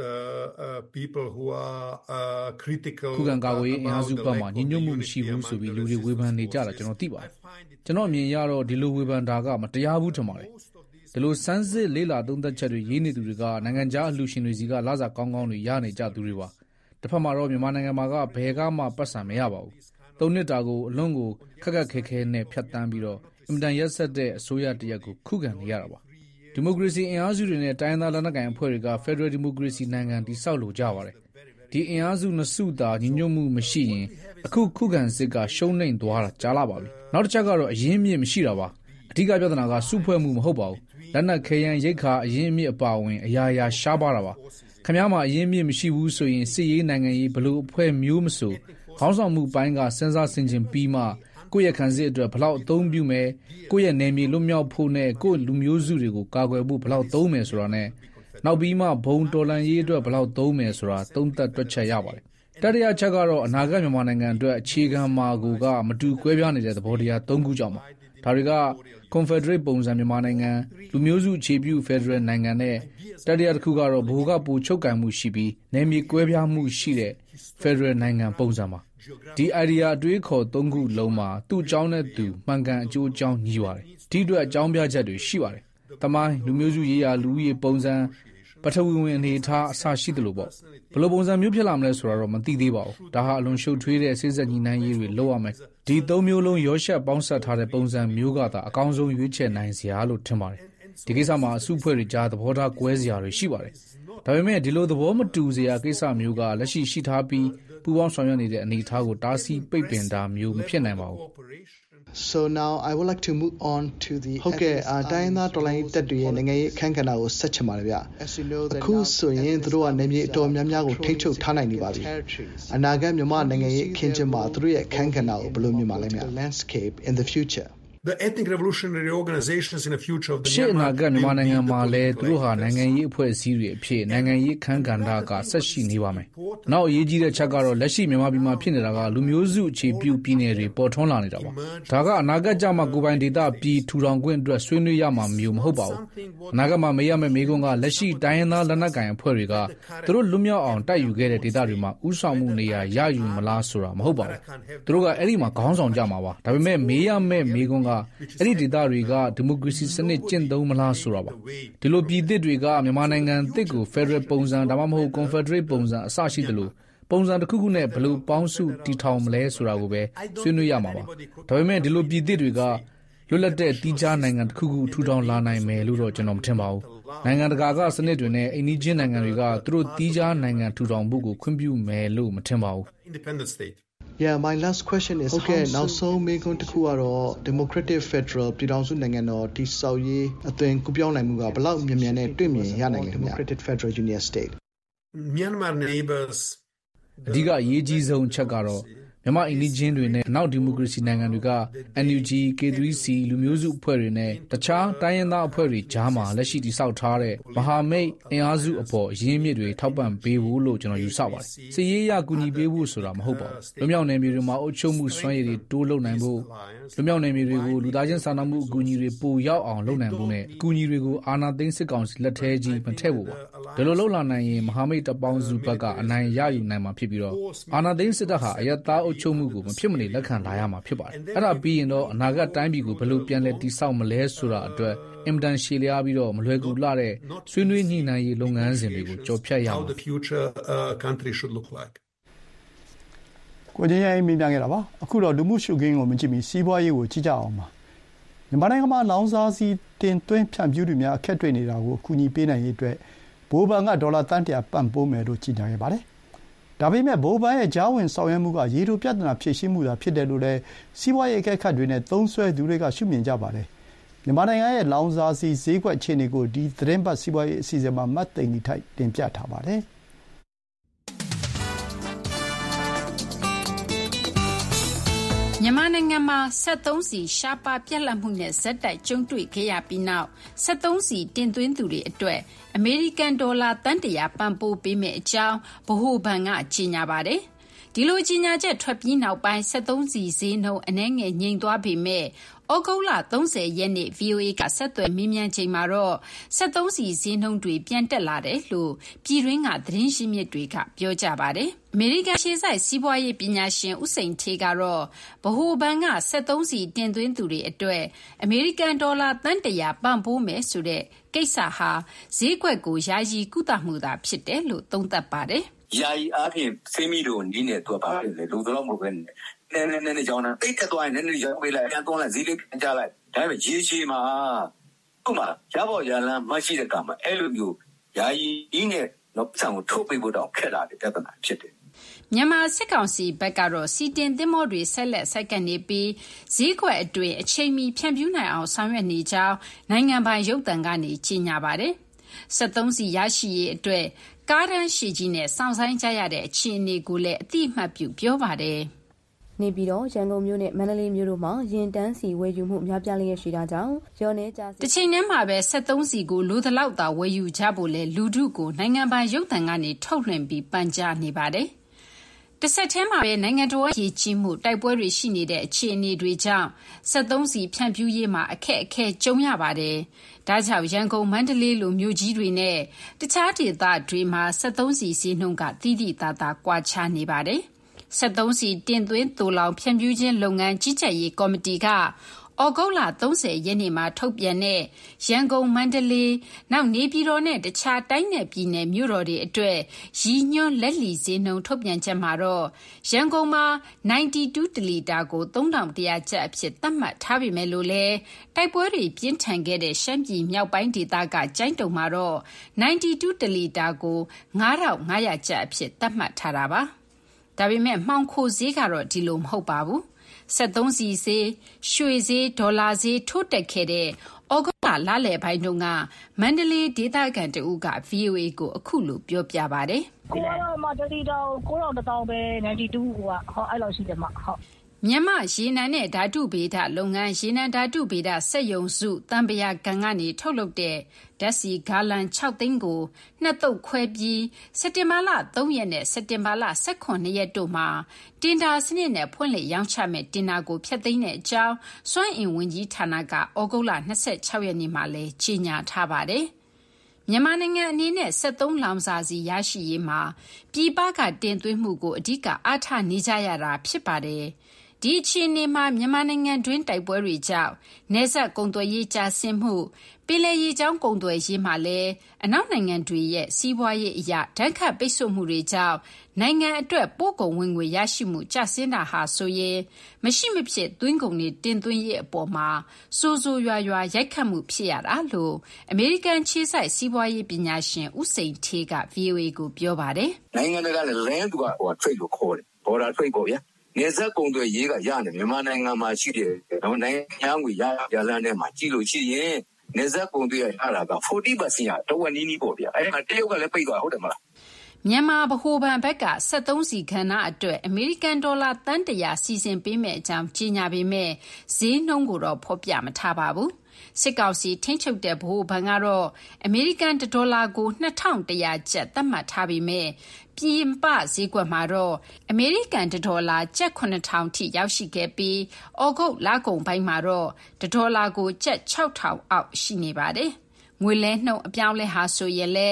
people who are critical ခုခံကာကွယ်ရေးအင်အားစုဘက်မှာညီညွတ်မှုမရှိဘူးဆိုပြီးလူတွေဝေဖန်နေကြတာကျွန်တော်သိပါတယ်ကျွန်တော်အမြင်ရတော့ဒီလိုဝေဖန်တာကမတရားဘူးထင်ပါတယ်ဒီလိုစမ်းစစ်လေးလာသုံးသက်ချက်တွေရေးနေသူတွေကနိုင်ငံခြားအလှူရှင်တွေစီကလာစာကောင်းကောင်းတွေရနေကြသူတွေပါတစ်ဖက်မှာတော့မြန်မာနိုင်ငံမှာကဘယ်ကမှပတ်စံမရပါဘူး၃နှစ်တာကိုအလွန်ကိုခက်ခဲနဲ့ဖြတ်တန်းပြီးတော့အင်မတန်ရက်ဆက်တဲ့အစိုးရတရက်ကိုခုခံနေရတာပါဒီမိုကရေစီအင်အားစုတွေနဲ့တိုင်းသားလက်နက်ကိုင်အဖွဲ့တွေကဖက်ဒရယ်ဒီမိုကရေစီနိုင်ငံတည်ဆောက်လိုကြပါတယ်ဒီအင်အားစုနှစ်စုသာညီညွတ်မှုမရှိရင်အခုခုခံစစ်ကရှုံးနိမ့်သွားတာကြားလာပါပြီနောက်တစ်ချက်ကတော့အရင်းမြစ်မရှိတာပါအဓိကပြဿနာကစုဖွဲ့မှုမဟုတ်ပါဘူးလက်နက်ခဲယမ်းရိတ်ခါအရင်းမြစ်အပါအဝင်အရာရာရှားပါတာပါခင်ဗျားမှာအရင်းမြစ်မရှိဘူးဆိုရင်စစ်ရေးနိုင်ငံရေးဘလို့အဖွဲ့မျိုးမဆိုခေါင်းဆောင်မှုပိုင်းကစဉ်းစားဆင်ခြင်ပြီးမှကိုယ့်ရဲ့ခံစစ်အတွက်ဘလောက်အသုံးပြုမယ်ကိုယ့်ရဲ့နယ်မြေလွတ်မြောက်ဖို့နဲ့ကိုယ့်လူမျိုးစုတွေကိုကာကွယ်ဖို့ဘလောက်သုံးမယ်ဆိုတာနဲ့နောက်ပြီးမှဘုံတော်လှန်ရေးအတွက်ဘလောက်သုံးမယ်ဆိုတာသုံးသပ်တွက်ချက်ရပါတယ်တတိယချက်ကတော့အနာဂတ်မြန်မာနိုင်ငံအတွက်အခြေခံမှာကိုကမတူကွဲပြားနေတဲ့သဘောတရား၃ခုကြောင့်ပါဒါတွေက Confederate ပုံစံမြန်မာနိုင်ငံလူမျိုးစုအခြေပြု Federal နိုင်ငံနဲ့တတိယတစ်ခုကတော့ဘိုးကပူချုပ်ကန်မှုရှိပြီးနယ်မြေကွဲပြားမှုရှိတဲ့ Federal နိုင်ငံပုံစံပါဒီ idea အတွေးခေါ်၃ခုလုံးမှာသူ့အကြောင်းနဲ့သူမှန်ကန်အကျိုးအကြောင်းညီပါတယ်ဒီအတွက်အကြောင်းပြချက်တွေရှိပါတယ်တမိုင်းလူမျိုးစုရေးရာလူဦးရေပုံစံပထဝီဝင်အနေထားအစရှိတယ်လို့ပေါ့ဘယ်လိုပုံစံမျိုးဖြစ်လာမလဲဆိုတာတော့မသိသေးပါဘူးဒါဟာအလွန်ရှုပ်ထွေးတဲ့စိစက်ညီနိုင်ရေးတွေလုပ်ရမယ်ဒီ၃မျိုးလုံးရောရှက်ပေါင်းစပ်ထားတဲ့ပုံစံမျိုးကသာအကောင်းဆုံးရွေးချယ်နိုင်စရာလို့ထင်ပါတယ်ဒီကိစ္စမှာအစုအဖွဲ့တွေကြားသဘောထားကွဲစရာတွေရှိပါတယ်ဒါပေမဲ့ဒီလိုသဘောမတူစရာကိစ္စမျိုးကလက်ရှိထားပြီးပူးပေါင်းဆောင်ရွက်နေတဲ့အနေအထားကိုတားဆီးပိတ်ပင်တာမျိုးမဖြစ်နိုင်ပါဘူး So now I would like to move on to the ဟုတ်ကဲ့တိုင်းသားတော်လိုင်းတက်တွေရဲ့နိုင်ငံရေးအခမ်းကဏ္ဍကိုဆက်ချင်ပါတယ်ဗျအခုဆိုရင်သူတို့ကနေမြေအတော်များများကိုထိန်းချုပ်ထားနိုင်နေပါပြီအနာဂတ်မြန်မာနိုင်ငံရေးအခင်းကျင်းမှာသူတို့ရဲ့အခမ်းကဏ္ဍကိုဘယ်လိုမြင်ပါလဲဗျ landscape in the future The ethnic revolutionary organizations in the future of the ရှေ့အနာဂတ်မြန်မာနိုင်ငံမှာလည်းသူတို့ဟာနိုင်ငံရေးအဖွဲ့အစည်းတွေအဖြစ်နိုင်ငံရေးအခမ်းကဏ္ဍကဆက်ရှိနေပါမယ်။နောက်အရေးကြီးတဲ့ချက်ကတော့လက်ရှိမြန်မာပြည်မှာဖြစ်နေတာကလူမျိုးစုအခြေပြုပြည်နယ်တွေပေါ်ထွန်းလာနေတာပါ။ဒါကအနာဂတ်ကြမှာကိုယ်ပိုင်ဒေသပြည်ထူထောင်ခွင့်အတွက်ဆွေးနွေးရမှာမျိုးမဟုတ်ပါဘူး။အနာဂတ်မှာမေးရမယ့်မေးခွန်းကလက်ရှိတိုင်းရင်းသားလက်နက်ကိုင်အဖွဲ့တွေကသူတို့လွတ်မြောက်အောင်တိုက်ယူခဲ့တဲ့ဒေသတွေမှာဥဆောင်မှုနေရာရယူမလားဆိုတာမဟုတ်ပါဘူး။သူတို့ကအဲ့ဒီမှာခေါင်းဆောင်ကြမှာပါ။ဒါပေမဲ့မေးရမယ့်မေးခွန်းကအဲ့ဒီဒေသတွေကဒီမိုကရေစီစနစ်ကျင့်သုံးမလားဆိုတာပါဒီလိုပြည်သစ်တွေကမြန်မာနိုင်ငံအသစ်ကို Federal ပုံစံဒါမှမဟုတ် Confederate ပုံစံအစရှိတယ်လို့ပုံစံတစ်ခုခုနဲ့ဘယ်လိုပေါင်းစုတည်ထောင်မလဲဆိုတာကိုပဲဆွေးနွေးရမှာပါဒါပေမဲ့ဒီလိုပြည်သစ်တွေကလွတ်လပ်တဲ့တီးခြားနိုင်ငံတစ်ခုခုထူထောင်လာနိုင်မယ်လို့တော့ကျွန်တော်မထင်ပါဘူးနိုင်ငံတကာကစနစ်တွေနဲ့အိမ်နီးချင်းနိုင်ငံတွေကသူတို့တီးခြားနိုင်ငံထူထောင်ဖို့ကိုခွင့်ပြုမယ်လို့မထင်ပါဘူး Independent state Yeah, my last question is ဟုတ်ကဲ့နောက်ဆုံးမေးခွန်းတစ်ခုကတော့ Democratic Federal ပြည်ထောင်စုနိုင်ငံတော်တည်ဆောက်ရေးအသွင်ကူးပြောင်းနိုင်မှုကဘယ်လောက်မြန်နဲ့တွေ့မြင်ရနိုင်လဲခင်ဗျာ Democratic Federal Union State Myanmar neighbors အဓိကအရေးကြီးဆုံးချက်ကတော့မြန်မာအိန္ဒိချင်းတွေနဲ့နောက်ဒီမိုကရေစီနိုင်ငံတွေက NUG K3C လူမျိုးစုအဖွဲ့တွေနဲ့တခြားတိုင်းရင်းသားအဖွဲ့တွေကြားမှာလက်ရှိတည်ဆောက်ထားတဲ့မဟာမိတ်အင်အားစုအပေါ်ရင်းမြစ်တွေထောက်ပံ့ပေးဖို့လို့ကျွန်တော်ယူဆပါတယ်။စစ်ရေးအရကူညီပေးဖို့ဆိုတာမဟုတ်ပါဘူး။လူမျိုးနယ်မြေတွေမှာအုပ်ချုပ်မှုစွမ်းရည်တွေတိုးလုပ်နိုင်ဖို့လူမျိုးနယ်မြေတွေကိုလူသားချင်းစာနာမှုအကူအညီတွေပိုရောက်အောင်လုပ်နိုင်ဖို့နဲ့အကူအညီတွေကိုအာဏာသိမ်းစစ်ကောင်စီလက်ထဲကြီးမထည့်ဖို့ပါ။ဒီလိုလုပ်လာနိုင်ရင်မဟာမိတ်တပ်ပေါင်းစုဘက်ကအနိုင်ရယူနိုင်မှာဖြစ်ပြီးတော့အာဏာသိမ်းစစ်တပ်ဟာအယက်သားအုပ်ချုပ်မှုကိုမဖြစ်မနေလက်ခံလာရမှာဖြစ်ပါတယ်။အဲ့ဒါပြီးရင်တော့အနာဂတ်တိုင်းပြည်ကိုဘယ်လိုပြန်လဲတည်ဆောက်မလဲဆိုတာအတွက်အင်မတန်ရှည်လျားပြီးတော့မလွယ်ကူလှတဲ့ဆွေးနွေးညှိနှိုင်းရေးလုပ်ငန်းစဉ်တွေကိုကြော်ဖြတ်ရအောင် How the future country should look like ကိုကြီးရဲ့မိပြန်ခဲ့တာပါအခုတော့လူမှုရှုခင်းကိုမကြည့်မီစီးပွားရေးကိုကြည့်ကြအောင်ပါမြန်မာနိုင်ငံမှာလောင်စာဆီတင်သွင်းဖြန့်ဖြူးသူများအခက်တွေ့နေတာကိုအကူအညီပေးနိုင်ရေးအတွက်ဘိုးဘဏ်ကဒေါ်လာတန်100ပံ့ပိုးမယ်လို့ကြေညာခဲ့ပါတယ်ဒါပေမဲ့ဘိုးဘဏ်ရဲ့ကြားဝင်ဆောင်ရွက်မှုကရေတိုပြဿနာဖြေရှင်းမှုသာဖြစ်တယ်လို့လည်းစီးပွားရေးအကဲခတ်တွေနဲ့သုံးစွဲသူတွေကရှုမြင်ကြပါတယ်မြန်မာနိုင်ငံရဲ့လောင်စာဆီဈေးကွက်အခြေအနေကိုဒီသတင်းပတ်စီးပွားရေးအစီအစဉ်မှာမတ်သိန်ဒီထိုက်တင်ပြထားပါတယ်မြန်မာနိုင်ငံမှာ73စီရှားပါပြက်လက်မှုနဲ့ဇက်တိုက်ကျုံတွေ့ခဲ့ရပြီးနောက်73စီတင်သွင်းသူတွေအတွက်အမေရိကန်ဒေါ်လာတန်100ပံ့ပိုးပေးမယ့်အကြောင်းဗဟိုဘဏ်ကကြေညာပါတယ်။ဒီလိုကြေညာချက်ထွက်ပြီးနောက်ပိုင်း73စီဈေးနှုန်းအနည်းငယ်ငြိမ်သွားပေမဲ့ဩဂုတ်လ30ရက်နေ့ VOA ကဆက်သွယ်မေးမြန်းချိန်မှာတော့73စီဈေးနှုန်းတွေပြန်တက်လာတယ်လို့ပြည်တွင်းကသတင်းရင်းမြစ်တွေကပြောကြပါတယ်။အမေရိကန်ရှေ့ဆိုင်စီးပွားရေးပညာရှင်ဦးစိန်ဌေးကတော့ဗဟိုဘဏ်က73စီတင်သွင်းသူတွေအတွက်အမေရိကန်ဒေါ်လာတန်100ပံ့ပိုးမယ်ဆိုတဲ့ကိစ္စဟာဈေးကွက်ကိုယာယီကုသမှုသာဖြစ်တယ်လို့သုံးသပ်ပါတယ်။ယာယီအားဖြင့်စေမီတို့နီးနေတော့ပါလေလူတော်မဟုတ်ပဲနဲ့ကြောင်းတာတိတ်တက်သွားရင်လည်းရောက်ပေးလိုက်ပြန်သွန်းလိုက်ဈေးလေးပြန်ချလိုက်ဒါပေမဲ့ရေရှည်မှာဥမာရပေါ်ရလန်းမရှိတဲ့ကံမှာအဲ့လိုမျိုးယာယီနဲ့နော်ဆံကိုထုတ်ပေးဖို့တော့ခက်လာတဲ့ပြဿနာဖြစ်တယ်မြန်မာစစ်ကောင်စီဘက်ကတော့စီတင်သင်္ဘောတွေဆက်လက်ဆိုက်ကပ်နေပြီးဈေးကွက်အတွင်းအချိန်မီဖြန့်ဖြူးနိုင်အောင်ဆောင်ရွက်နေကြောင်းနိုင်ငံပိုင်ရုပ်သံကနေကြေညာပါတယ်။73စီရရှိရေးအတွက်ကားတန်းရှည်ကြီးနဲ့စောင့်ဆိုင်းကြရတဲ့အခြေအနေကိုလည်းအတိအမှတ်ပြုပြောပါတယ်။နေပြည်တော်ရန်ကုန်မြို့နဲ့မန္တလေးမြို့တို့မှာရင်တန်းစီဝယ်ယူမှုများပြားလျက်ရှိတာကြောင့်ရောနေကြတစ်ချိန်တည်းမှာပဲ73စီကိုလိုသလောက်သာဝယ်ယူကြဖို့လဲလူထုကိုနိုင်ငံပိုင်ရုပ်သံကနေထုတ်လွှင့်ပြီးပန်ကြားနေပါတယ်။တစ်ဆက်တည်းမှာပဲနိုင်ငံတော်ရဲ့ရည်ကြီးမှုတိုက်ပွဲတွေရှိနေတဲ့အခြေအနေတွေကြောင့်73စီဖြန့်ဖြူးရေးမှာအခက်အခဲကြုံရပါတယ်။ဒါကြောင့်ရန်ကုန်မန္တလေးလိုမြို့ကြီးတွေနဲ့တခြားဒေသတွေမှာ73စီစီနှုန်းကတိတိတသားကွာခြားနေပါတယ်။73စီတင်သွင်းသို့လောင်ဖြန့်ဖြူးခြင်းလုပ်ငန်းကြီးကြပ်ရေးကော်မတီကဩဂုတ်လ30ရက်နေ့မှာထုတ်ပြန်တဲ့ရန်ကုန်မန္တလေးနောက်နေပြည်တော်နဲ့တခြားတိုင်းနယ်ပြည်နယ်မြို့တော်တွေအတွက်ရည်ညွှန်းလက်လီဈေးနှုန်းထုတ်ပြန်ချက်မှာတော့ရန်ကုန်မှာ92တလီတာကို3100ကျပ်အဖြစ်သတ်မှတ်ထားပေမဲ့လို့လဲတိုက်ပွဲတွေပြင်းထန်ခဲ့တဲ့ရှမ်းပြည်မြောက်ပိုင်းဒေသကကျိုင်းတုံမှာတော့92တလီတာကို9500ကျပ်အဖြစ်သတ်မှတ်ထားတာပါဒါပေမဲ့မှောင်ခိုဈေးကတော့ဒီလိုမဟုတ်ပါဘူး73စီဈေးရွှေဈေးဒေါ်လာဈေးထိုးတက်ခဲ့တဲ့ဩဂုတ်လလယ်ပိုင်းတုန်းကမန္တလေးဒေသခံတဦးက VOA ကိုအခုလိုပြောပြပါတယ်။ကိုကတော့မှတလီတာကို9000ပဲ92ဟိုအဲ့လိုရှိတယ်မှဟုတ်မြန်မာရေနံနဲ့ဓာတုဗေဒလုပ်ငန်းရေနံဓာတုဗေဒစက်ရုံစုတံပရာကန်ကနေထုတ်လုပ်တဲ့ဓာတ်ဆီဂါလန်6သိန်းကိုနှစ်သုတ်ခွဲပြီးစက်တင်ဘာလ3ရက်နဲ့စက်တင်ဘာလ18ရက်တို့မှာတင်ဒါစနစ်နဲ့ဖွင့်လှစ်ရောင်းချမဲ့တင်ဒါကိုဖျက်သိမ်းတဲ့အကြောင်းစွမ်းအင်ဝန်ကြီးဌာနကဩဂုတ်လ26ရက်နေ့မှာလည်းကြေညာထားပါတယ်။မြန်မာနိုင်ငံအနေနဲ့73လောင်စာဆီရရှိရေးမှာပြည်ပကတင်သွင်းမှုကိုအဓိကအားထားနေကြရတာဖြစ်ပါတယ်။ဒီအခြေအနေမှာမြန်မာနိုင်ငံတွင်းတိုက်ပွဲတွေကြောင့်နယ်စပ်ကုန်သွယ်ရေးကျဆင်းမှုပင်လယ်ရေကြောင်းကုန်သွယ်ရေးမှာလည်းအနောက်နိုင်ငံတွေရဲ့စီးပွားရေးအရာဓာတ်ခတ်ပိတ်ဆို့မှုတွေကြောင့်နိုင်ငံအတွက်ပို့ကုန်ဝင်ငွေရရှိမှုကျဆင်းတာဟာဆိုရင်မရှိမဖြစ်သွင်းကုန်တွေတင်သွင်းရေးအပေါ်မှာစိုးစိုးရွာရွာရိုက်ခတ်မှုဖြစ်ရတာလို့အမေရိကန်ခြေစိုက်စီးပွားရေးပညာရှင်ဦးစိန်ဌေးက VOA ကိုပြောပါတယ်။နိုင်ငံတကာလည်း land ကtrade ကိုခေါ်တယ် border trade ပေါ့ဗျာနယ်စပ်ကုန်သွယ်ရေးကရတယ်မြန်မာနိုင်ငံမှာရှိတယ်နော်နိုင်ငံငွေရလန်းထဲမှာကြည့်လို့ရှိရင်နယ်စပ်ကုန်သွယ်ရတာက 40% ရတော့ဝနီးနီးပေါ့ဗျာအဲ့ဒါတရုတ်ကလည်းပိတ်သွားဟုတ်တယ်မလားမြန်မာဗဟိုဘဏ်ဘက်က73စီခန္ဓာအတွက်အမေရိကန်ဒေါ်လာတန်100စီစဉ်ပေးမဲ့အကြောင်းကြေညာပေမဲ့ဈေးနှုန်းကိုတော့ဖော်ပြမထားပါဘူးစစ်ကောင်စီထိန်းချုပ်တဲ့ဗဟိုဘဏ်ကတော့အမေရိကန်ဒေါ်လာကို2100ကျပ်သတ်မှတ်ထားပေမဲ့ပြင်ပဈေးကွက်မှာတော့အမေရိကန်ဒေါ်လာကျပ်9000ထိရောက်ရှိခဲ့ပြီးဩဂုတ်လကုန်ပိုင်းမှာတော့ဒေါ်လာကိုကျပ်6000အောက်ရှိနေပါတယ်ငွေလဲနှုန်းအပြောင်းလဲဟာဆိုရင်လဲ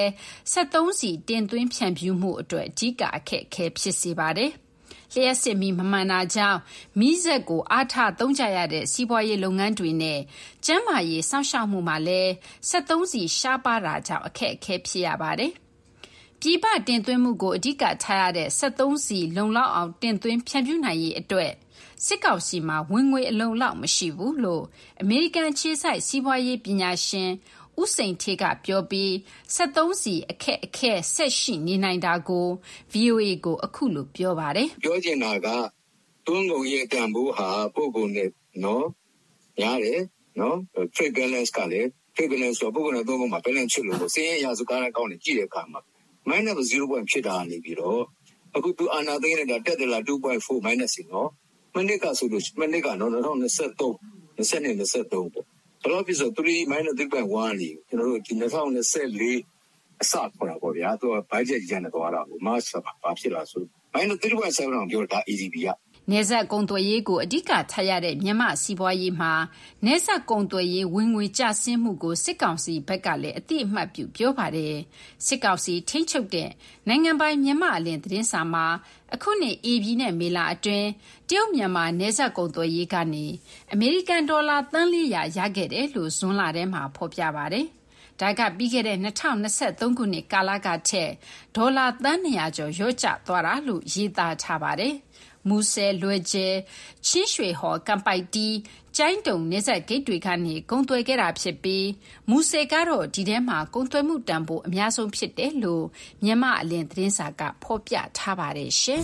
73စီတင်သွင်းဖြန့်ဖြူးမှုအတွက်အဓိကအခက်အခဲဖြစ်စေပါတယ်လျှက်စစ်မီမမှန်တာကြောင့်မီးစက်ကိုအားထားသုံးကြရတဲ့စီးပွားရေးလုပ်ငန်းတွေနဲ့ကျန်းမာရေးစောင့်ရှောက်မှုမှာလဲ73စီရှားပါတာကြောင့်အခက်အခဲဖြစ်ရပါတယ်ပြည်ပတင်သွင်းမှုကိုအဓိကထားရတဲ့73စီလုံလောက်အောင်တင်သွင်းဖြန့်ဖြူးနိုင်ရေးအတွက်စစ်ကောင်စီမှာဝင်ငွေအလုံလောက်မရှိဘူးလို့အမေရိကန်ခြေစိုက်စီးပွားရေးပညာရှင်ဦးစိန်ဌေးကပြောပြီး73စီအခက်အခဲဆက်ရှိနေနိုင်တာကို VOA ကိုအခုလိုပြောပါတယ်ပြောချင်တာကတွန်းကုန်ရဲ့တန်ဖိုးဟာပို့ကုန်နဲ့နော်ရတယ်နော် trade balance ကလည်း trade balance ဆိုပို့ကုန်နဲ့တွန်းကုန်မှာ balance ချလို့စင်းရရာစုကားနဲ့ကောင်းနေကြည့်တဲ့အခါမှာ minus 0.5 ဖြစ်တာနေပြီးတော့အခုသူအာနာသိန်းနေတာတက်တယ်လား 2.4 minus နော်မနစ်ကဆိုလို့မနစ်ကနော်2023ပေါ့ဘယ်လိုဖြစ်ဆို3 minus 3.1 လေးကျွန်တော်တို့ဒီ2024အစခေါ်တာပေါ့ဗျာသူက budget ကျန်နေသွားတာကိုမဆဘာဖြစ်လာဆို minus 3.7 အောင်ပြောတာ EDB ကနယ်စပ်ကုန်သွယ်ရေးကိုအဓိကထားရတဲ့မြန်မာစီးပွားရေးမှာနယ်စပ်ကုန်သွယ်ရေးဝင်ငွေကျဆင်းမှုကိုစစ်ကောင်စီဘက်ကလည်းအတိအမှတ်ပြုပြောပါတယ်စစ်ကောင်စီထိန်းချုပ်တဲ့နိုင်ငံပိုင်မြန်မာအလင်းသတင်းစာမှာအခုနှစ် AB နဲ့မေလအတွင်းတရုတ်မြန်မာနယ်စပ်ကုန်သွယ်ရေးကနေအမေရိကန်ဒေါ်လာသန်း400ရခဲ့တယ်လို့ဇွန်လထဲမှာဖော်ပြပါတယ်ဒါကပြီးခဲ့တဲ့2023ခုနှစ်ကာလကထက်ဒေါ်လာသန်း200ကျော်လျော့ကျသွားတာလို့ရေးသားထားပါတယ်။မမူဆယ်လွယ်ကျဲချင်းရွှေဟော်ကမ်ပိုက်တီကျိုင်းတုံနေဆက်ဂိတ်တွေကနေကုန်သွယ်ခဲ့တာဖြစ်ပြီးမူဆယ်ကတော့ဒီထဲမှာကုန်သွယ်မှုတန်ဖိုးအများဆုံးဖြစ်တယ်လို့မြန်မာအလင်းသတင်းစာကဖော်ပြထားပါတယ်ရှင်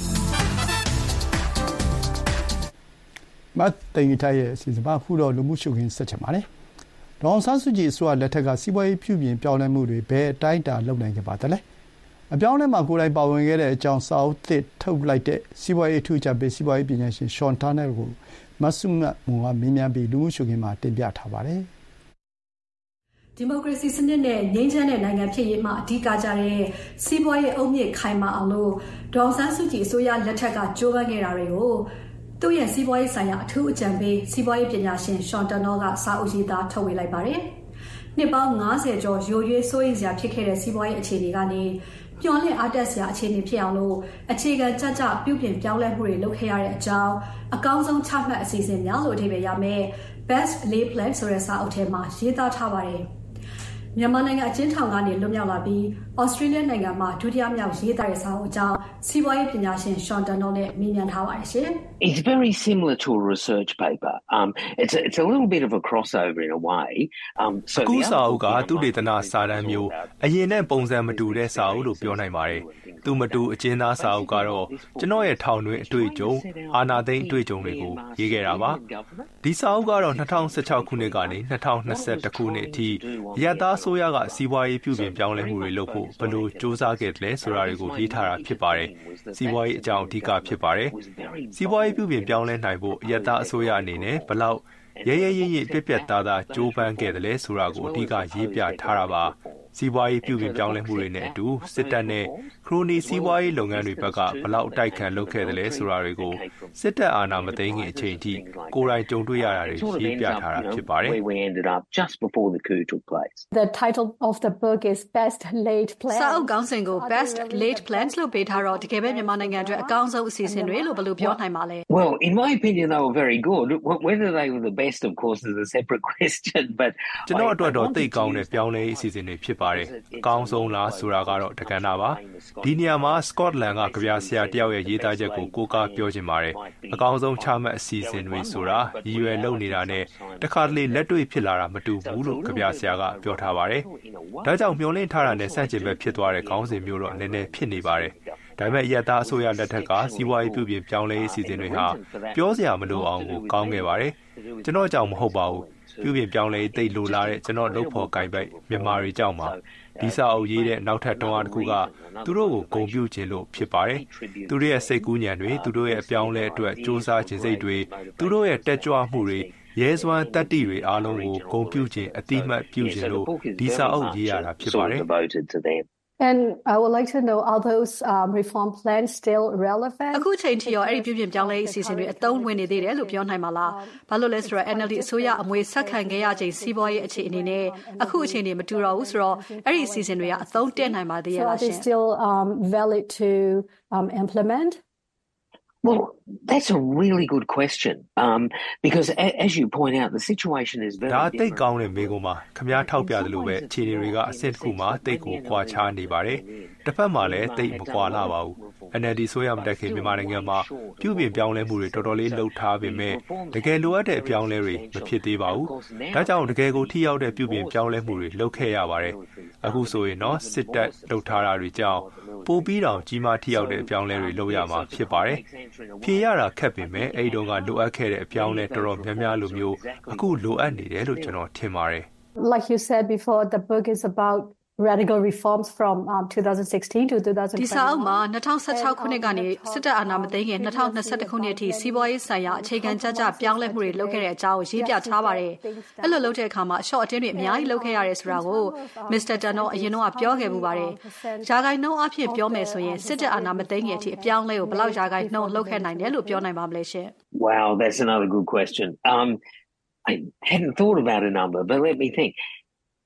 မတ်တင်ကြီးထားရဲ့အစီအစဉ်မှာခုတော့လူမှုရှုခင်းဆက်ချင်ပါတယ်ဒေါအောင်ဆန်းစုကြည်အစိုးရလက်ထက်ကစီးပွားရေးပြုပြင်ပြောင်းလဲမှုတွေဘယ်အတိုင်းအတာလုပ်နိုင်ခဲ့ပါသလဲအပြောင်းလဲမှာကိုယ်တိုင်ပါဝင်ခဲ့တဲ့အကြောင်းစာအုပ်သစ်ထုတ်လိုက်တဲ့စီးပွားရေးအထူးအကြံပေးစီးပွားရေးပညာရှင်ရှွန်တာနယ်ကိုမဆုငတ်မွန်ကမင်းမြန်ပြီးလူမှုရှုခင်းမှာတင်ပြထားပါတယ်ဒီမိုကရေစီစနစ်နဲ့ငြိမ်းချမ်းတဲ့နိုင်ငံဖြစ်ရေးမှာအဓိကကြတဲ့စီးပွားရေးအုတ်မြစ်ခိုင်မာအောင်လို့ဒေါအောင်ဆန်းစုကြည်အစိုးရလက်ထက်ကကြိုးပမ်းခဲ့တာတွေကိုသူ့ရဲ့စီးပွားရေးဆိုင်ရာအထူးအကြံပေးစီးပွားရေးပညာရှင်ရှွန်တာနယ်ကစာအုပ်ရေးသားထုတ်ဝေလိုက်ပါတယ်နှစ်ပေါင်း90ကျော်ရိုးရွေးစိုးရိမ်စရာဖြစ်ခဲ့တဲ့စီးပွားရေးအခြေအနေကနေမျှော်လင့်အားတက်စရာအခြေအနေဖြစ်အောင်လို့အခြေခံကြကြပြုပြင်ပြောင်းလဲမှုတွေလုပ်ခဲ့ရတဲ့အကြောင်းအကောင်းဆုံးချမှတ်အစီအစဉ်များလို့အဓိပ္ပာယ်ရမယ် Best Lay Plan ဆိုတဲ့စာအုပ်ထဲမှာရေးသားထားပါတယ်မြန်မာနိုင်ငံအကျဉ်းထောင်ကနေလွတ်မြောက်လာပြီးဩစတြေးလျနိုင်ငံမှာဒုတိယမြောက်ရေးသားတဲ့စာအုပ်အကြောင်းစီးပွားရေးပညာရှင်ရှွန်တာနယ်နဲ့မေးမြန်းထားပါတယ်ရှင် It's very similar to a research paper. It's a little bit of a crossover in a way. So အခုစာအုပ်ကသုတေသနစာတမ်းမျိုးအရင်နဲ့ပုံစံမတူတဲ့စာအုပ်လို့ပြောနိုင်ပါတယ်။သူမတူအကျဉ်းသားစာအုပ်ကတော့ကျွန်တော်ရဲ့ထောင်တွင်းအတွေ့အကြုံအာဏာသိမ်းအတွေ့အကြုံတွေကိုရေးခဲ့တာပါ။ဒီစာအုပ်ကတော့2016ခုနှစ်ကနေ2021ခုနှစ်အထိရတသားဆိုရကစီးပွားရေးပြုပြင်ပြောင်းလဲမှုတွေလုပ်ဖို့ဘယ်လိုစ조사ခဲ့တယ်ဆိုတာတွေကိုရေးထားတာဖြစ်ပါတယ်။စီးပွားရေးအကြောင်းအဓိကဖြစ်ပါတယ်။စီးပွားရေးပြုပြင်ပြောင်းလဲနိုင်ဖို့ရတအစိုးရအနေနဲ့ဘယ်လောက်ရဲရဲရဲရဲပြက်ပြက်သားသားကြိုးပမ်းခဲ့တယ်လဲဆိုတာကိုအဓိကရေးပြထားတာပါစီးပွားရေးပြုပြင်ပြောင်းလဲမှုတွေနဲ့အတူစစ်တပ်နဲ့ခရိုနီစီးပွားရေးလုပ်ငန်းတွေဘက်ကဘလောက်အတိုက်ခံလုပ်ခဲ့တယ်လဲဆိုတာတွေကိုစစ်တပ်အာဏာမသိမ်းခင်အချိန်ထိကိုယ်တိုင်ကြုံတွေ့ရတာတွေရေးပြထားတာဖြစ်ပါတယ် The title of the book is Best Laid Plans စာအုပ်ခေါင်းစဉ်ကို Best Laid Plans လို့ပေးထားတော့တကယ်ပဲမြန်မာနိုင်ငံအတွက်အကောင်းဆုံးအစီအစဉ်တွေလို့ဘယ်လိုပြောနိုင်ပါလဲ Well, in my opinion they were very good. Whether they were the best of course is a separate question, but ကျွန်တော်အတွက်တော့သိကောင်းတဲ့ပြောင်းလဲရေးအစီအစဉ်တွေဖြစ်ပါတယ်အကောင်းဆုံးလားဆိုတာကတော့တကဏ္ဍပါဒီနေရာမှာစကော့တလန်ကကြပြဆရာတယောက်ရဲ့ရေးသားချက်ကိုကိုးကားပြောချင်ပါတယ်အကောင်းဆုံးချမှတ်အစီအစဉ်တွေဆိုတာရည်ရွယ်လုပ်နေတာနဲ့တခါတလေလက်တွေ့ဖြစ်လာတာမတူဘူးလို့ကြပြဆရာကပြောထားပါတယ်ဒါကြောင့်မျှော်လင့်ထားတာနဲ့ဆန့်ကျင်ဘက်ဖြစ်သွားတဲ့ခေါင်းစဉ်မျိုးတော့နည်းနည်းဖြစ်နေပါတယ်ဒါပေမဲ့ရတအစိုးရလက်ထက်ကစီးပွားရေးပြုပြင်ပြောင်းလဲရေးအစီအစဉ်တွေဟာပြောစရာမလိုအောင်ကိုကောင်းခဲ့ပါတယ်ကျွန်တော်ကြောင့်မဟုတ်ပါဘူးပြုပြင်ပြောင်းလဲသိလိုလားတဲ့ကျွန်တော်လုပ်ဖို့ဂိုင်ပိုက်မြန်မာတွေကြောင့်ပါဒီစာအုပ်ရေးတဲ့နောက်ထပ်တွန်းအားတစ်ခုကသူတို့ကိုဂုဏ်ပြုခြင်းလို့ဖြစ်ပါတယ်သူတို့ရဲ့စိတ်ကူးညံတွေသူတို့ရဲ့အပြောင်းလဲအတွက်စူးစမ်းခြင်းစိတ်တွေသူတို့ရဲ့တက်ကြွမှုတွေရဲစွမ်းတတ္တိတွေအားလုံးကိုဂုဏ်ပြုခြင်းအတိမတ်ပြုခြင်းလို့ဒီစာအုပ်ရေးရတာဖြစ်ပါတယ် And I would like to know are those reform plans still relevant အခုချိန်ထိရောအဲ့ဒီပြုပြင်ပြောင်းလဲရေးအစီအစဉ်တွေအသုံးဝင်နေသေးတယ်လို့ပြောနိုင်မှာလားဘာလို့လဲဆိုတော့ NLD အစိုးရအမွေဆက်ခံခဲ့ရချိန်စီးပွားရေးအခြေအနေနဲ့အခုအခြေအနေမတူတော့ဘူးဆိုတော့အဲ့ဒီအစီအစဉ်တွေကအသုံးတည့်နိုင်ပါသေးရဲ့လားရှင် still valid to implement Well, that's a really good question. Because as you point out, the situation is very different. ဒါတိတ်ကောင်းတဲ့မေးခွန်းပါ။ခင်ဗျားထောက်ပြသလိုပဲအခြေအနေတွေကအဆင့်တစ်ခုမှတိတ်ကိုကွာခြားနေပါတယ်။တစ်ဖက်မှာလည်းတိတ်မကွာလာပါဘူး။ NLD ဆိုရမတက်ခင်မြန်မာနိုင်ငံမှာပြုပြင်ပြောင်းလဲမှုတွေတော်တော်လေးလှုပ်ထားပေမဲ့တကယ်လိုအပ်တဲ့အပြောင်းလဲတွေမဖြစ်သေးပါဘူး။ဒါကြောင့်တကယ်ကိုထိရောက်တဲ့ပြုပြင်ပြောင်းလဲမှုတွေလုပ်ခဲ့ရပါတယ်။အခုဆိုရင်တော့စစ်တပ်လှုပ်ထားတာတွေကြောင့်ပိုပြီးတောင်ကြီးမားထိရောက်တဲ့အပြောင်းလဲတွေလုပ်ရမှာဖြစ်ပါတယ်။ဖြေရတာခက်ပေမဲ့အဲ့ဒီတော့ကလိုအပ်ခဲ့တဲ့အပြောင်းလဲတော်တော်များများလိုမျိုးအခုလိုအပ်နေတယ်လို့ကျွန်တော်ထင်ပါတယ်။ Like you said before, the book is about radical reforms from 2016 to 2020. ဒီစာအုပ်မှာ2016ခုနှစ်ကနေစစ်တပ်အာဏာမသိမ်းခင်2021ခုနှစ်အထိစီးပွားရေးဆိုင်ရာအခြေခံကြကြပြောင်းလဲမှုတွေလုပ်ခဲ့တဲ့အကြောင်းကိုရေးပြထားပါတယ်။အဲ့လိုလုပ်တဲ့အခါမှာအလျှော့အတင်းတွေအများကြီးလုပ်ခဲ့ရတယ်ဆိုတာကို Mr. Tano အရင်တော့ပြောခဲ့မှုပါတယ်။ယာဂိုင်နှုန်းအဖြစ်ပြောမယ်ဆိုရင်စစ်တပ်အာဏာမသိမ်းခင်အထိအပြောင်းလဲကိုဘယ်လောက်ယာဂိုင်နှုန်းလုပ်ခဲ့နိုင်တယ်လို့ပြောနိုင်ပါမလဲရှင်။ Wow, that's another good question. I hadn't thought about a number, but let me think.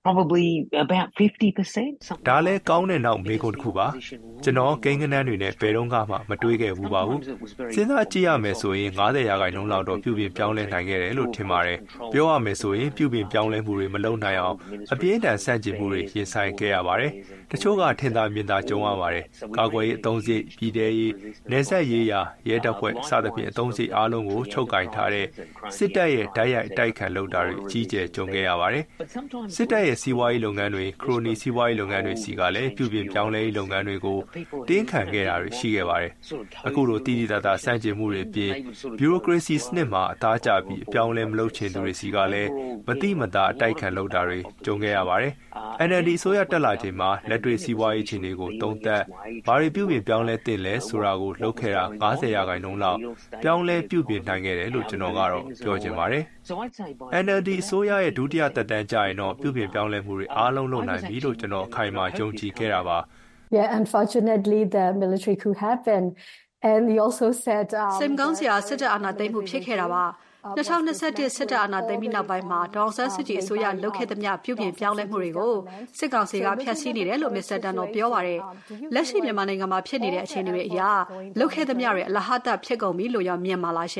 probably about 50%. ဒါလည်းကောင်းတဲ့နောက်မေးခွန်းတစ်ခုပါကျွန်တော်ကိန်းဂဏန်းတွေနဲ့ဘယ်တော့မှမတွေးခဲ့ဘူးပါဘူးစဉ်းစားကြည့်ရမယ်ဆိုရင်90%လောက်တော့ပြုပြင်ပြောင်းလဲနိုင်ခဲ့တယ်လို့ထင်ပါတယ်ပြောရမယ်ဆိုရင်ပြုပြင်ပြောင်းလဲမှုတွေမလုပ်နိုင်အောင်အပြင်းထန်ဆန့်ကျင်မှုတွေရင်ဆိုင်ခဲ့ရပါတယ်တချို့ကထင်သာမြင်သာကြုံရပါတယ်ကာကွယ်ရေးအသုံးစရိတ်ပြည်ထရေးနယ်စပ်ရေးရာရဲတပ်ဖွဲ့စသဖြင့်အသုံးစရိတ်အားလုံးကိုချုပ်ကင်ထားတဲ့စစ်တပ်ရဲ့တိုက်ရိုက်တိုက်ခတ်လုပ်တာတွေအကြီးအကျယ်ကြုံခဲ့ရပါတယ်စစ်တပ်ရဲ့စီးပွားရေးလုပ်ငန်းတွေခရိုနီစီးပွားရေးလုပ်ငန်းတွေစီကလည်းပြုပြင်ပြောင်းလဲရေးလုပ်ငန်းတွေကိုတင်းခံခဲ့တာတွေရှိခဲ့ပါတယ်အခုလိုတည်တည်တသာစန့်ကျင်မှုတွေပြင်ဘျူရိုကရေစီစနစ်မှာအသားကျပြီးအပြောင်းလဲမလုပ်ချင်သူတွေစီကလည်းမတိမတာအတိုက်ခံလုပ်တာတွေကြုံခဲ့ရပါတယ်NLD အစိုးရတက်လာချိန်မှာလက်တွေ့စီးပွားရေးအခြေအနေကိုသုံးသပ်ဘာတွေပြုပြင်ပြောင်းလဲသင့်လဲဆိုတာကိုလုပ်ခဲ့တာ90%လောက်ပြောင်းလဲပြုပြင်နိုင်ခဲ့တယ်လို့ကျွန်တော်ကတော့ပြောချင်ပါတယ်NLD အစိုးရရဲ့ဒုတိယသက်တမ်းကြာရင်တော့ပြုပြင်ပြောင်းလဲမှုတွေအားလုံးလုပ်နိုင်ပြီလို့ကျွန်တော်အခိုင်အမာယုံကြည်ခဲ့တာပါ Yeah, unfortunately the military coup happened and he also said စင်ကောင်းစရာစစ်တပ်အာဏာသိမ်းမှုဖြစ်ခဲ့တာပါ2021စစ်တပ်အာဏာသိမ်းပြီးနောက်ပိုင်းမှာဒေါ်ဆန်းစုကြည်အစိုးရလုပ်ခဲ့သမျှပြုပြင်ပြောင်းလဲမှုတွေကိုစစ်ကောင်စီကဖျက်ဆီးနေတယ်လို့မစ္စတာတန်တော်ပြောပါတယ်လက်ရှိမြန်မာနိုင်ငံမှာဖြစ်နေတဲ့အခြေအနေတွေအရလုပ်ခဲ့သမျှတွေအလဟတဖြစ်ကုန်ပြီလို့ရောမြင်ပါလားရှင်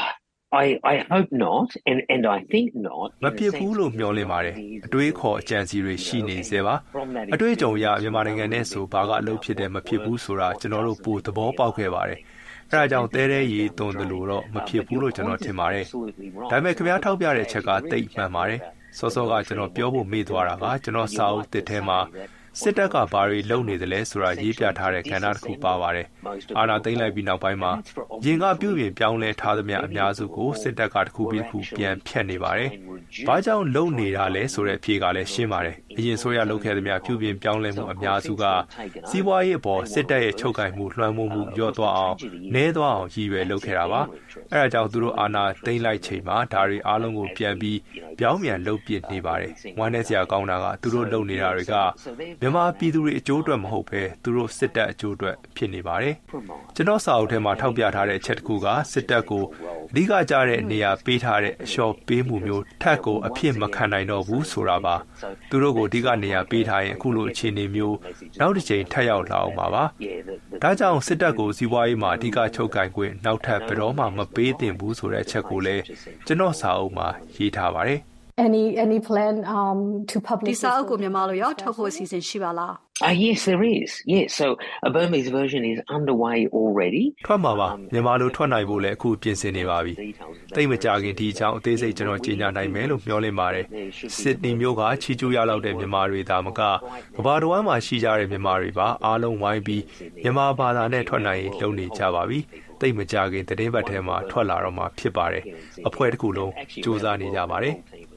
I hope not and I think not မဖြစ်ဘူးလို့မျှော်လင့်ပါတယ်အတွေးခေါ်အကြံစီတွေရှိနေစေပါအတွေးကြုံရမြန်မာနိုင်ငံနဲ့ဆိုဘာကအလုပ်ဖြစ်တယ်မဖြစ်ဘူးဆိုတာကျွန်တော်တို့ပိုသဘောပေါက်ခဲ့ပါတယ်အဲဒါကြောင့်တဲတဲ့ရီသွန်တယ်လို့တော့မဖြစ်ဘူးလို့ကျွန်တော်ထင်ပါတယ်ဒါပေမဲ့ခင်ဗျားထောက်ပြတဲ့အချက်ကတိတ်မှန်ပါတယ်စောစောကကျွန်တော်ပြောဖို့မေ့သွားတာကကျွန်တော်စာအုပ်တစ်ထဲမှာစစ်တပ်ကဘာတွေလုပ်နေသလဲဆိုတာရေးပြထားတဲ့ကဏ္ဍတစ်ခုပါပါတယ်အာဏာသိမ်းလိုက်ပြီးနောက်ပိုင်းမှာရင်ကပြုပြင်ပြောင်းလဲထားသမျှအများစုကိုစစ်တပ်ကတစ်ခုပြီးတစ်ခုပြန်ဖျက်နေပါတယ်ဘာကြောင့်လုပ်နေတာလဲဆိုတဲ့အဖြေကလည်းရှင်းပါတယ်အရင်ဆိုရလုပ်ခဲ့သမျှပြုပြင်ပြောင်းလဲမှုအများစုကစီးပွားရေးအပေါ်စစ်တပ်ရဲ့ချုပ်ကိုင်မှုလွှမ်းမိုးမှုလျော့သွားအောင်နည်းသွားအောင်ရည်ရွယ်လုပ်ခဲ့တာပါအဲဒါကြောင့်သူတို့အာဏာသိမ်းလိုက်ချိန်မှာဒါတွေအားလုံးကိုပြန်ပြီးပြောင်းပြန်လုပ်ပစ်နေပါတယ်ဝမ်းနည်းစရာကောင်းတာကသူတို့လုပ်နေတာတွေကမြန်မာပြည်သူတွေအကျိုးအတွက်မဟုတ်ဘဲသူတို့စစ်တပ်အကျိုးအတွက်ဖြစ်နေပါတယ်ကျွန်တော်စာအုပ်ထဲမှာထောက်ပြထားတဲ့အချက်တစ်ခုကစစ်တပ်ကိုအဓိကကျတဲ့နေရာပေးထားတဲ့အလျှော့ပေးမှုမျိုးထက်ကိုအဖြစ်မခံနိုင်တော့ဘူးဆိုတာပါသူတို့ကိုအဓိကနေရာပေးထားရင်အခုလိုအခြေအနေမျိုးနောက်တစ်ချိန်ထပ်ရောက်လာအောင်ပါဒါကြောင့်စစ်တပ်ကိုစီးပွားရေးမှာအဓိကချုပ်ကိုင်ခွင့်နောက်ထပ်ဘယ်တော့မှမပေးသင့်ဘူးဆိုတဲ့အချက်ကိုလည်းကျွန်တော်စာအုပ်မှာရေးထားပါတယ် any plan to publish ဒီစာအုပ်ကိုမြန်မာလိုရောထုတ်ဖို့အစီအစဉ်ရှိပါလား Yes, there is. Yes, so a Burmese version is underway already. ထွက်မှာပါမြန်မာလိုထွက်နိုင်ဖို့လည်းအခုပြင်ဆင်နေပါပြီတိတ်မကြခင်ဒီအကြောင်းအသေးစိတ်ကျွန်တော်ကြေညာနိုင်မယ်လို့မျှော်လင့်ပါတယ်စစ်နီမျိုးကချီကျူးရလောက်တဲ့မြန်မာတွေဒါမကကဘာတော်ဝမ်းမှာရှိကြတဲ့မြန်မာတွေပါအားလုံးဝိုင်းပြီးမြန်မာဘာသာနဲ့ထွက်နိုင်ရင်လုပ်နေကြပါပြီတိတ်မကြခင်သတင်းပတ်ထဲမှာထွက်လာတော့မှဖြစ်ပါတယ်အဖွဲ့တစ်ခုလုံးစူးစမ်းနေကြပါတယ်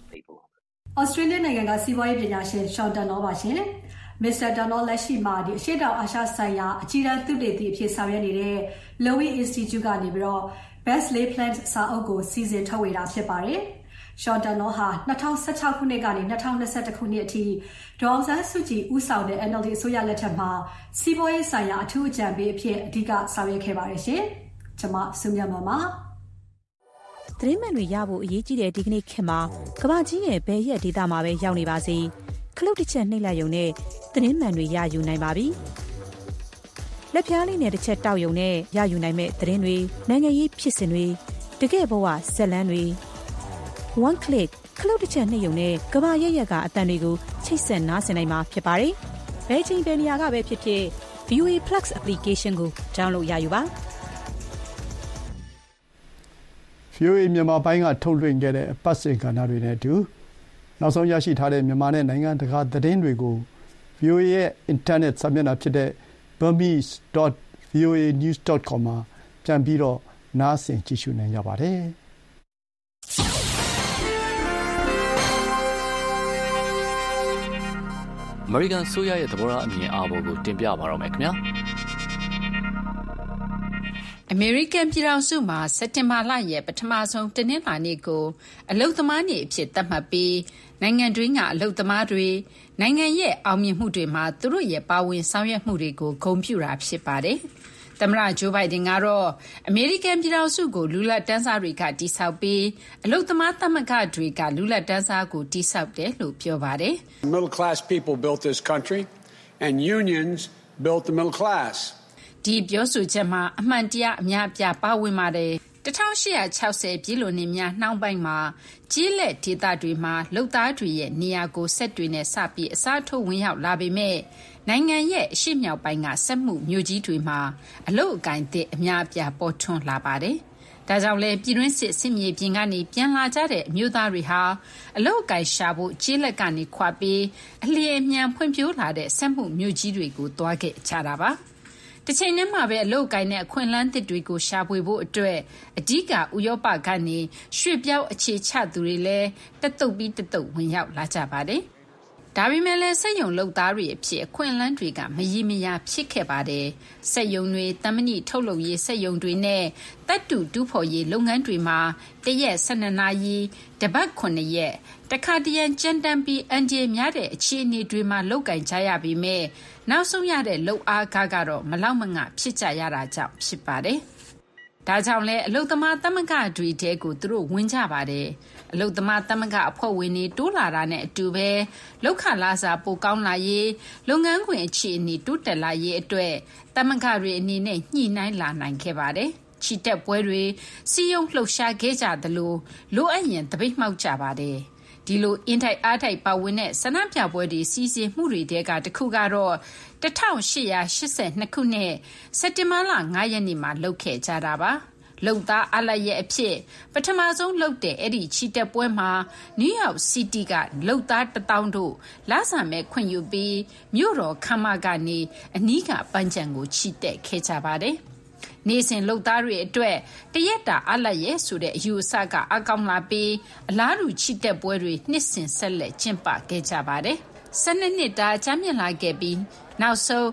Australia နိုင်ငံကစီးပွားရေးပညာရှင် Sean Turnell ပါရှင်Mr. Turnell လက်ရှိမှာအရှေ့တောင်အာရှဆိုင်ရာအကြီးတန်းသုတေသီအဖြစ်ဆောင်ရွက်နေတဲ့ Lowy Institute ကနေပြီးတော့ Best Laid Plans စာအုပ်ကိုစီစဉ်ထုတ်ဝေတာဖြစ်ပါတယ်။ Sean Turnell ဟာ2016ခုနှစ်ကနေ2021ခုနှစ်အထိဒေါ်အောင်ဆန်းစုကြည်ဦးဆောင်တဲ့ NLD အစိုးရလက်ထက်မှာစီးပွားရေးဆိုင်ရာအထူးအကြံပေးအဖြစ်အဓိကဆောင်ရွက်ခဲ့ပါတယ်ရှင်။ကျွန်မစုမြတ်မပါသတင်းမှန်တွေရဖို့အရေးကြီးတဲ့ဒီကနေ့ခေတ်မှာကမ္ဘာကြီးရဲ့ဘယ်ရက်ဒေသမှာပဲရောက်နေပါစေခလုတ်တစ်ချက်နှိပ်လိုက်ရုံနဲ့သတင်းမှန်တွေရယူနိုင်ပါပြီလက်ဖြားလေးနဲ့တစ်ချက်တောက်ရုံနဲ့ရယူနိုင်မဲ့သတင်းတွေနိုင်ငံရေးဖြစ်စဉ်တွေတကယ့်ဘဝဇက်လန်းတွေ one click ခလုတ်တစ်ချက်နှိပ်ရုံနဲ့ကမ္ဘာရက်ရက်ကအတန်တွေကိုချိတ်ဆက်နားဆင်နိုင်မှာဖြစ်ပါတယ်ဘယ်ချိန်ဘယ်နေရာကပဲဖြစ်ဖြစ် VOA Plus application ကို download ရယူပါ VOA မြန်မာပိုင်းကထုတ်လွှင့်ခဲ့တဲ့ပတ်စင်ကဏ္ဍတွေနဲ့အတူနောက်ဆုံးရရှိထားတဲ့မြန်မာနဲ့နိုင်ငံတကာသတင်းတွေကို VOA ရဲ့ internet စာမျက်နှာဖြစ်တဲ့ burmese.voanews.com မှာပြန်ပြီးတော့နားဆင်ကြည့်ရှုနိုင်ကြပါတယ်။အမေရိကန်ဆိုရရဲ့သဘောထားအမြင်အာဘော်ကိုတင်ပြပါတော့မယ်ခင်ဗျာ။အမေရိကန်ပြည်ထောင်စုမှာစက်တင်ဘာလရဲ့ပထမဆုံးတနင်္လာနေ့ကိုအလုပ်သမားနေ့အဖြစ်သတ်မှတ်ပြီးနိုင်ငံတွင်းကအလုပ်သမားတွေနိုင်ငံရဲ့အောင်မြင်မှုတွေမှာသူတို့ရဲ့ပါဝင်ဆောင်ရွက်မှုတွေကိုဂုဏ်ပြုတာဖြစ်ပါတယ်။သမ္မတဂျိုးဘိုင်ဒန်ကတော့အမေရိကန်ပြည်ထောင်စုကိုလူလတ်တန်းစားတွေကတည်ဆောက်ပြီးအလုပ်သမားသမဂ္ဂတွေကလူလတ်တန်းစားကိုတည်ဆောက်တယ်လို့ပြောပါတယ်။ Middle class people built this country and unions built the middle class. ဒီပြောဆိုချက်မှာအမှန်တရားအများအပြားပါဝင်ပါတယ်။ 1860 ပြည်လွန်နှစ်များနှောင်းပိုင်းမှာကျေးလက်ဒေသတွေမှာလုပ်သားတွေရဲ့နေရာကိုစက်တွေနဲ့စပြီးအစားထိုးဝင်ရောက်လာပေမဲ့နိုင်ငံရဲ့အရှေ့မြောက်ပိုင်းကစက်မှုမြို့ကြီးတွေမှာအလုပ်အကိုင်သစ်အများအပြားပေါ်ထွန်းလာပါတယ်။ဒါကြောင့်လဲပြည်တွင်းစစ်မြေပြင်ကနေပြန်လာကြတဲ့အမျိုးသားတွေဟာအလုပ်အကိုင်ရှာဖို့ကျေးလက်ကနေခွာပြီးအလျင်အမြန်ဖွံ့ဖြိုးလာတဲ့စက်မှုမြို့ကြီးတွေကိုသွားခဲ့ကြတာပါ။တစ်ချိန်တည်းမှာပဲအလုပ်ကိုင်တဲ့အခွင့်အလမ်းသစ်တွေကိုရှာဖွေဖို့အတွက်အဓိကဥရောပကနေရွှေ့ပြောင်းအခြေချသူတွေလည်းတတုပ်ပြီးတတုပ်ဝင်ရောက်လာကြပါတယ်။ဒါပေမဲ့လည်းစက်ရုံလုပ်သားတွေအဖြစ်အခွင့်အလမ်းတွေကမရီမရာဖြစ်ခဲ့ပါတယ်။စက်ရုံတွေတမဏိထုတ်လုပ်ရေးစက်ရုံတွေနဲ့တပ်တူတူးဖော်ရေးလုပ်ငန်းတွေမှာတရက်12နာရီတပတ်9ရက်တခါတရံကြမ်းတမ်းပြီးအန်ဒီများတဲ့အခြေအနေတွေမှာလုပ်ကင်ကြရပြီးမြဲနောက်ဆုံးရတဲ့လုပ်အားကားကတော့မလောက်မငဖြစ်ကြရတာကြောင့်ဖြစ်ပါတယ်။ဒါကြောင့်လဲအလုသမားသမဂ္ဂတွေတဲကိုသူတို့ဝင်ကြပါတယ်။အလုသမားသမဂ္ဂအဖွဲ့ဝင်တွေတိုးလာတာနဲ့အတူပဲလောက်ခလာစားပိုကောင်းလာရေးလုပ်ငန်းခွင်အခြေအနေတိုးတက်လာရေးအတွက်သမဂ္ဂတွေအနေနဲ့ညှိနှိုင်းလာနိုင်ခဲ့ပါတယ်။ချီတက်ပွဲတွေစီယုံလှုပ်ရှားခဲ့ကြသလိုအပ်ရင်တပိတ်မှောက်ကြပါတယ်။ဒီလိုအင်ထိုက်အားထိုက်ပါဝင်တဲ့ဆန္ဒပြပွဲတွေစီစဉ်မှုတွေတဲကတခုကတော့1882ခုနှစ်စက်တင်ဘာလ9ရက်နေ့မှာလုပ်ခဲ့ကြတာပါလုံသားအလရဲ့အဖြစ်ပထမဆုံးလုပ်တဲ့အဲ့ဒီချီတက်ပွဲမှာနယူးယောက်စီးတီးကလုံသား1000တို့လာဆံမဲ့ခွင့်ယူပြီးမြို့တော်ခမ်းမကနေအနီးကပန်းချံကိုချီတက်ခဲ့ကြပါတယ်နေစဉ်လုံသားတွေအတွက်တရက်တာအလရဲ့ဆိုတဲ့အယူအဆကအကောင်းလာပြီးအလားတူချီတက်ပွဲတွေနှစ်စဉ်ဆက်လက်ကျင်းပခဲ့ကြပါတယ်။12နှစ်တာကြာမြင့်လာခဲ့ပြီးနောက်ဆုံး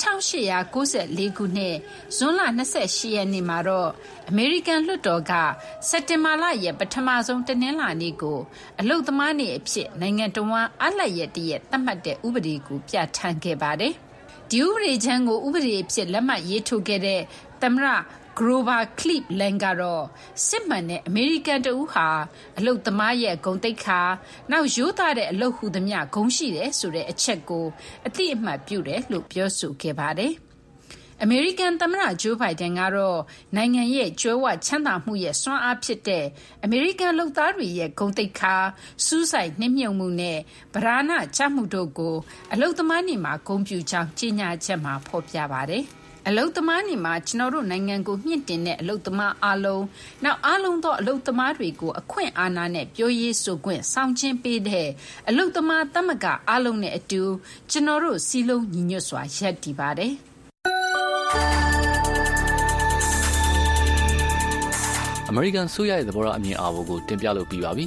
1894ခုနှစ်ဇွန်လ28ရက်နေ့မှာတော့အမေရိကန်လွှတ်တော်ကစက်တင်ဘာလရဲ့ပထမဆုံးတနင်္လာနေ့ကိုအလုပ်သမားနေ့အဖြစ်နိုင်ငံတော်ဝန်အလရဲ့တရက်သတ်မှတ်တဲ့ဥပဒေကိုပြဋ္ဌာန်းခဲ့ပါတယ်။ဒီဥပဒေချမ်းကိုဥပဒေအဖြစ်လက်မှတ်ရေးထိုးခဲ့တဲ့သမ္မတGrover Cleveland ကတော့စစ်မှန်တဲ့အမေရိကန်တဦးဟာအလုတ်သမားရဲ့ဂုဏ်သိက္ခာနောက်ရိုးသားတဲ့အလုတ်ဟူသမျှဂုဏ်ရှိတယ်ဆိုတဲ့အချက်ကိုအသိအမှတ်ပြုတယ်လို့ပြောဆိုခဲ့ပါတယ်။အမေရိကန်သမ္မတဂျိုးဘိုင်ဒန်ကတော့နိုင်ငံရဲ့ကျွဲဝချမ်းသာမှုရဲ့စွမ်းအားဖြစ်တဲ့အမေရိကန်လုပ်သားတွေရဲ့ဂုဏ်သိက္ခာစူးစိုက်နှိမ့်မြုပ်မှုနဲ့ဗราဏချမှုတို့ကိုအလုတ်သမားနေ့မှာဂုဏ်ပြုကြောင်းကြေညာချက်မှာဖော်ပြပါတယ်။အလုတ်သမားနေမှာကျွန်တော်တို့နိုင်ငံကိုမြင့်တင်တဲ့အလုတ်သမားအားလုံးနောက်အားလုံးသောအလုတ်သမားတွေကိုအခွင့်အာဏာနဲ့ပြောရေးဆိုခွင့်ဆောင်ကျဉ်ပေးတဲ့အလုတ်သမားသမဂ္ဂအားလုံးနဲ့အတူကျွန်တော်တို့စီလုံးညီညွတ်စွာရပ်တည်ပါတယ်အမေရိကန်ဆိုရရဲ့သဘောထားအမြင်အာဘော်ကိုတင်ပြလို့ပြီးပါပြီ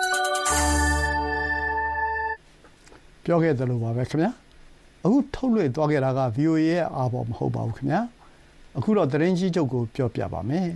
ပြောခဲ့သလိုပါပဲခင်ဗျာအခုထုတ်လွှင့်သွားခဲ့တာက VOA ရဲ့အာဘော်မဟုတ်ပါဘူးခင်ဗျာအခုတော့သတင်းကြီးချုပ်ကိုပြောပြပါမယ်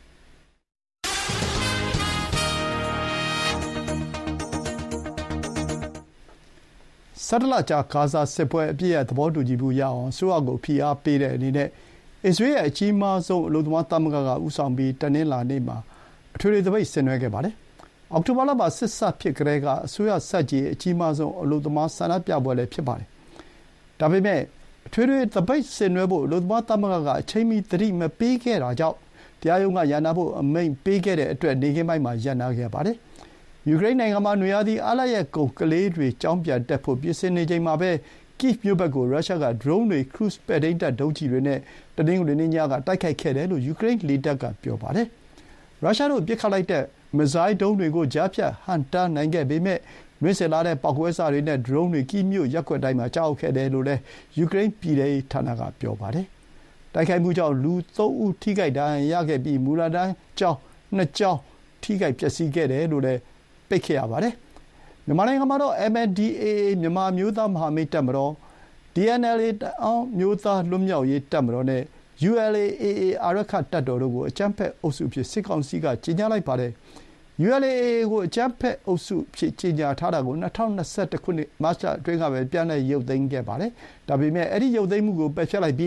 ဆဒလာဂျာဂါဇာစစ်ပွဲအပြည့်ရဲ့သဘောတူညီမှုရအောင်ဆိုရကိုဖိအားပေးတဲ့အနေနဲ့အစ္စရေးရဲ့အကြီးမားဆုံးအလို့သမားသမဂ္ဂကဥဆောင်ပြီးတနင်္လာနေ့မှာအထွေထွေသပိတ်ဆင်နွှဲခဲ့ပါတယ်အောက်တိုဘာလမှာစစ်စဖြစ်ကြတဲ့ကအစိုးရဆက်ကြီးအကြီးမားဆုံးအလို့သမားဆန္ဒပြပွဲလည်းဖြစ်ပါတယ်ဒါပေမဲ့အထွေထွေသပိတ်ဆင်နွှဲဖို့အလို့သမားသမဂ္ဂကအချိန်မီသတိမပေးခဲ့တာကြောင့်တရားရုံးကရန်နာဖို့အမိန့်ပေးခဲ့တဲ့အတွက်နေကင်းပိုင်းမှာရန်နာခဲ့ပါတယ်ယူကရိန်းနိုင်ငံမှာနွေရာသီအားလပ်ရက်ကုန်ကလေးတွေကျောင်းပြန်တက်ဖို့ပြင်ဆင်နေချိန်မှာပဲကိဗ်မြို့ဘက်ကိုရုရှားကဒရုန်းတွေခရုစ်ပဲ့ထိန်းတပ်ဒုံးကျည်တွေနဲ့တနင်္ဂနွေနေ့ညကတိုက်ခိုက်ခဲ့တယ်လို့ယူကရိန်းလေတပ်ကပြောပါတယ်ရုရှားတို့ပစ်ခတ်လိုက်တဲ့မစ်ဇိုင်းဒုံးတွေကိုကြားဖြတ်ဟန့်တားနိုင်ခဲ့ပေမဲ့မြစ်စင်လာတဲ့ပောက်ကွဲစာတွေနဲ့ဒရုန်းတွေကိဗ်မြို့ရပ်ကွက်တိုင်းမှာကြားအောင်ခဲ့တယ်လို့လည်းယူကရိန်းပြည်ထောင်ဌာနကပြောပါတယ်တိုက်ခိုက်မှုကြောင့်လူ3ဦးထိခိုက်ဒဏ်ရာရခဲ့ပြီးမူလတန်းကျောင်း2ကျောင်းထိခိုက်ပျက်စီးခဲ့တယ်လို့လည်းပိတ်ခဲ့ရပါတယ်မြန်မာနိုင်ငံမှာတော့ MNDAA မြန်မာမျိုးသားမဟာမိတ်တပ်မတော် DNLA တအောင်းမျိုးသားလွတ်မြောက်ရေးတပ်မတော်နဲ့ ULA/AA အာရက္ခတပ်တော်တို့ကိုအကြမ်းဖက်အုပ်စုဖြစ်စစ်ကောင်စီကကြေညာလိုက်ပါတယ် ULA/AA ကိုအကြမ်းဖက်အုပ်စုဖြစ်ကြေညာထားတာကို2021ခုနှစ်မတ်လအတွင်းကပဲပြန်လည်ရုပ်သိမ်းခဲ့ပါတယ်ဒါပေမဲ့အဲ့ဒီရုပ်သိမ်းမှုကိုပယ်ဖျက်လိုက်ပြီး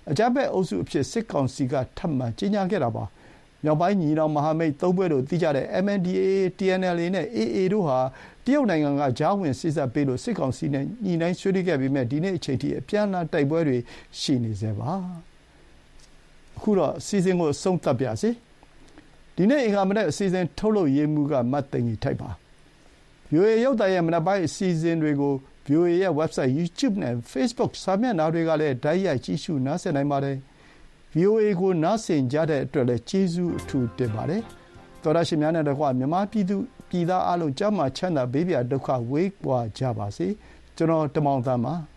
အကြမ်းဖက်အုပ်စုအဖြစ်စစ်ကောင်စီကထပ်မံကြေညာခဲ့တာပါ။မြောက်ပိုင်းညီနောင်မဟာမိတ်သုံးဖွဲ့လို့သိကြတဲ့ MNDAA, TNLA နဲ့ AA တို့ဟာတရုတ်နိုင်ငံကကြားဝင်စေ့စပ်ပေးလို့စစ်ကောင်စီနဲ့ညှိနှိုင်းဆွေးနွေးခဲ့ပေမဲ့ဒီနေ့အချိန်ထိအပြန်အလှန်တိုက်ပွဲတွေရှိနေဆဲပါ။အခုတော့အစီအစဉ်ကိုအဆုံးသတ်ပါစေ။ဒီနေ့အင်္ဂါမနက်အစီအစဉ်ထုတ်လုပ်ရေးမှူးကမတ်သိန်းကြီးထိုက်ပါ။ VOA ရုပ်သံရဲ့မနက်ပိုင်းအစီအစဉ်တွေကို VOA ရဲ့ website, YouTube နဲ့ Facebook စာမျက်နှာတွေကလည်းတိုက်ရိုက်ကြည့်ရှုနားဆင်နိုင်ပါတယ်။ VOA ကိုနားဆင်ကြတဲ့အတွက်လည်းကျေးဇူးအထူးတင်ပါတယ်။သောတရှင်များနဲ့တကွမြန်မာပြည်သူပြည်သားအားလုံးကျန်းမာချမ်းသာဘေးပရာဒုက္ခဝေးကွာကြပါစေ။ကျွန်တော်တမောင်သန်းပါ။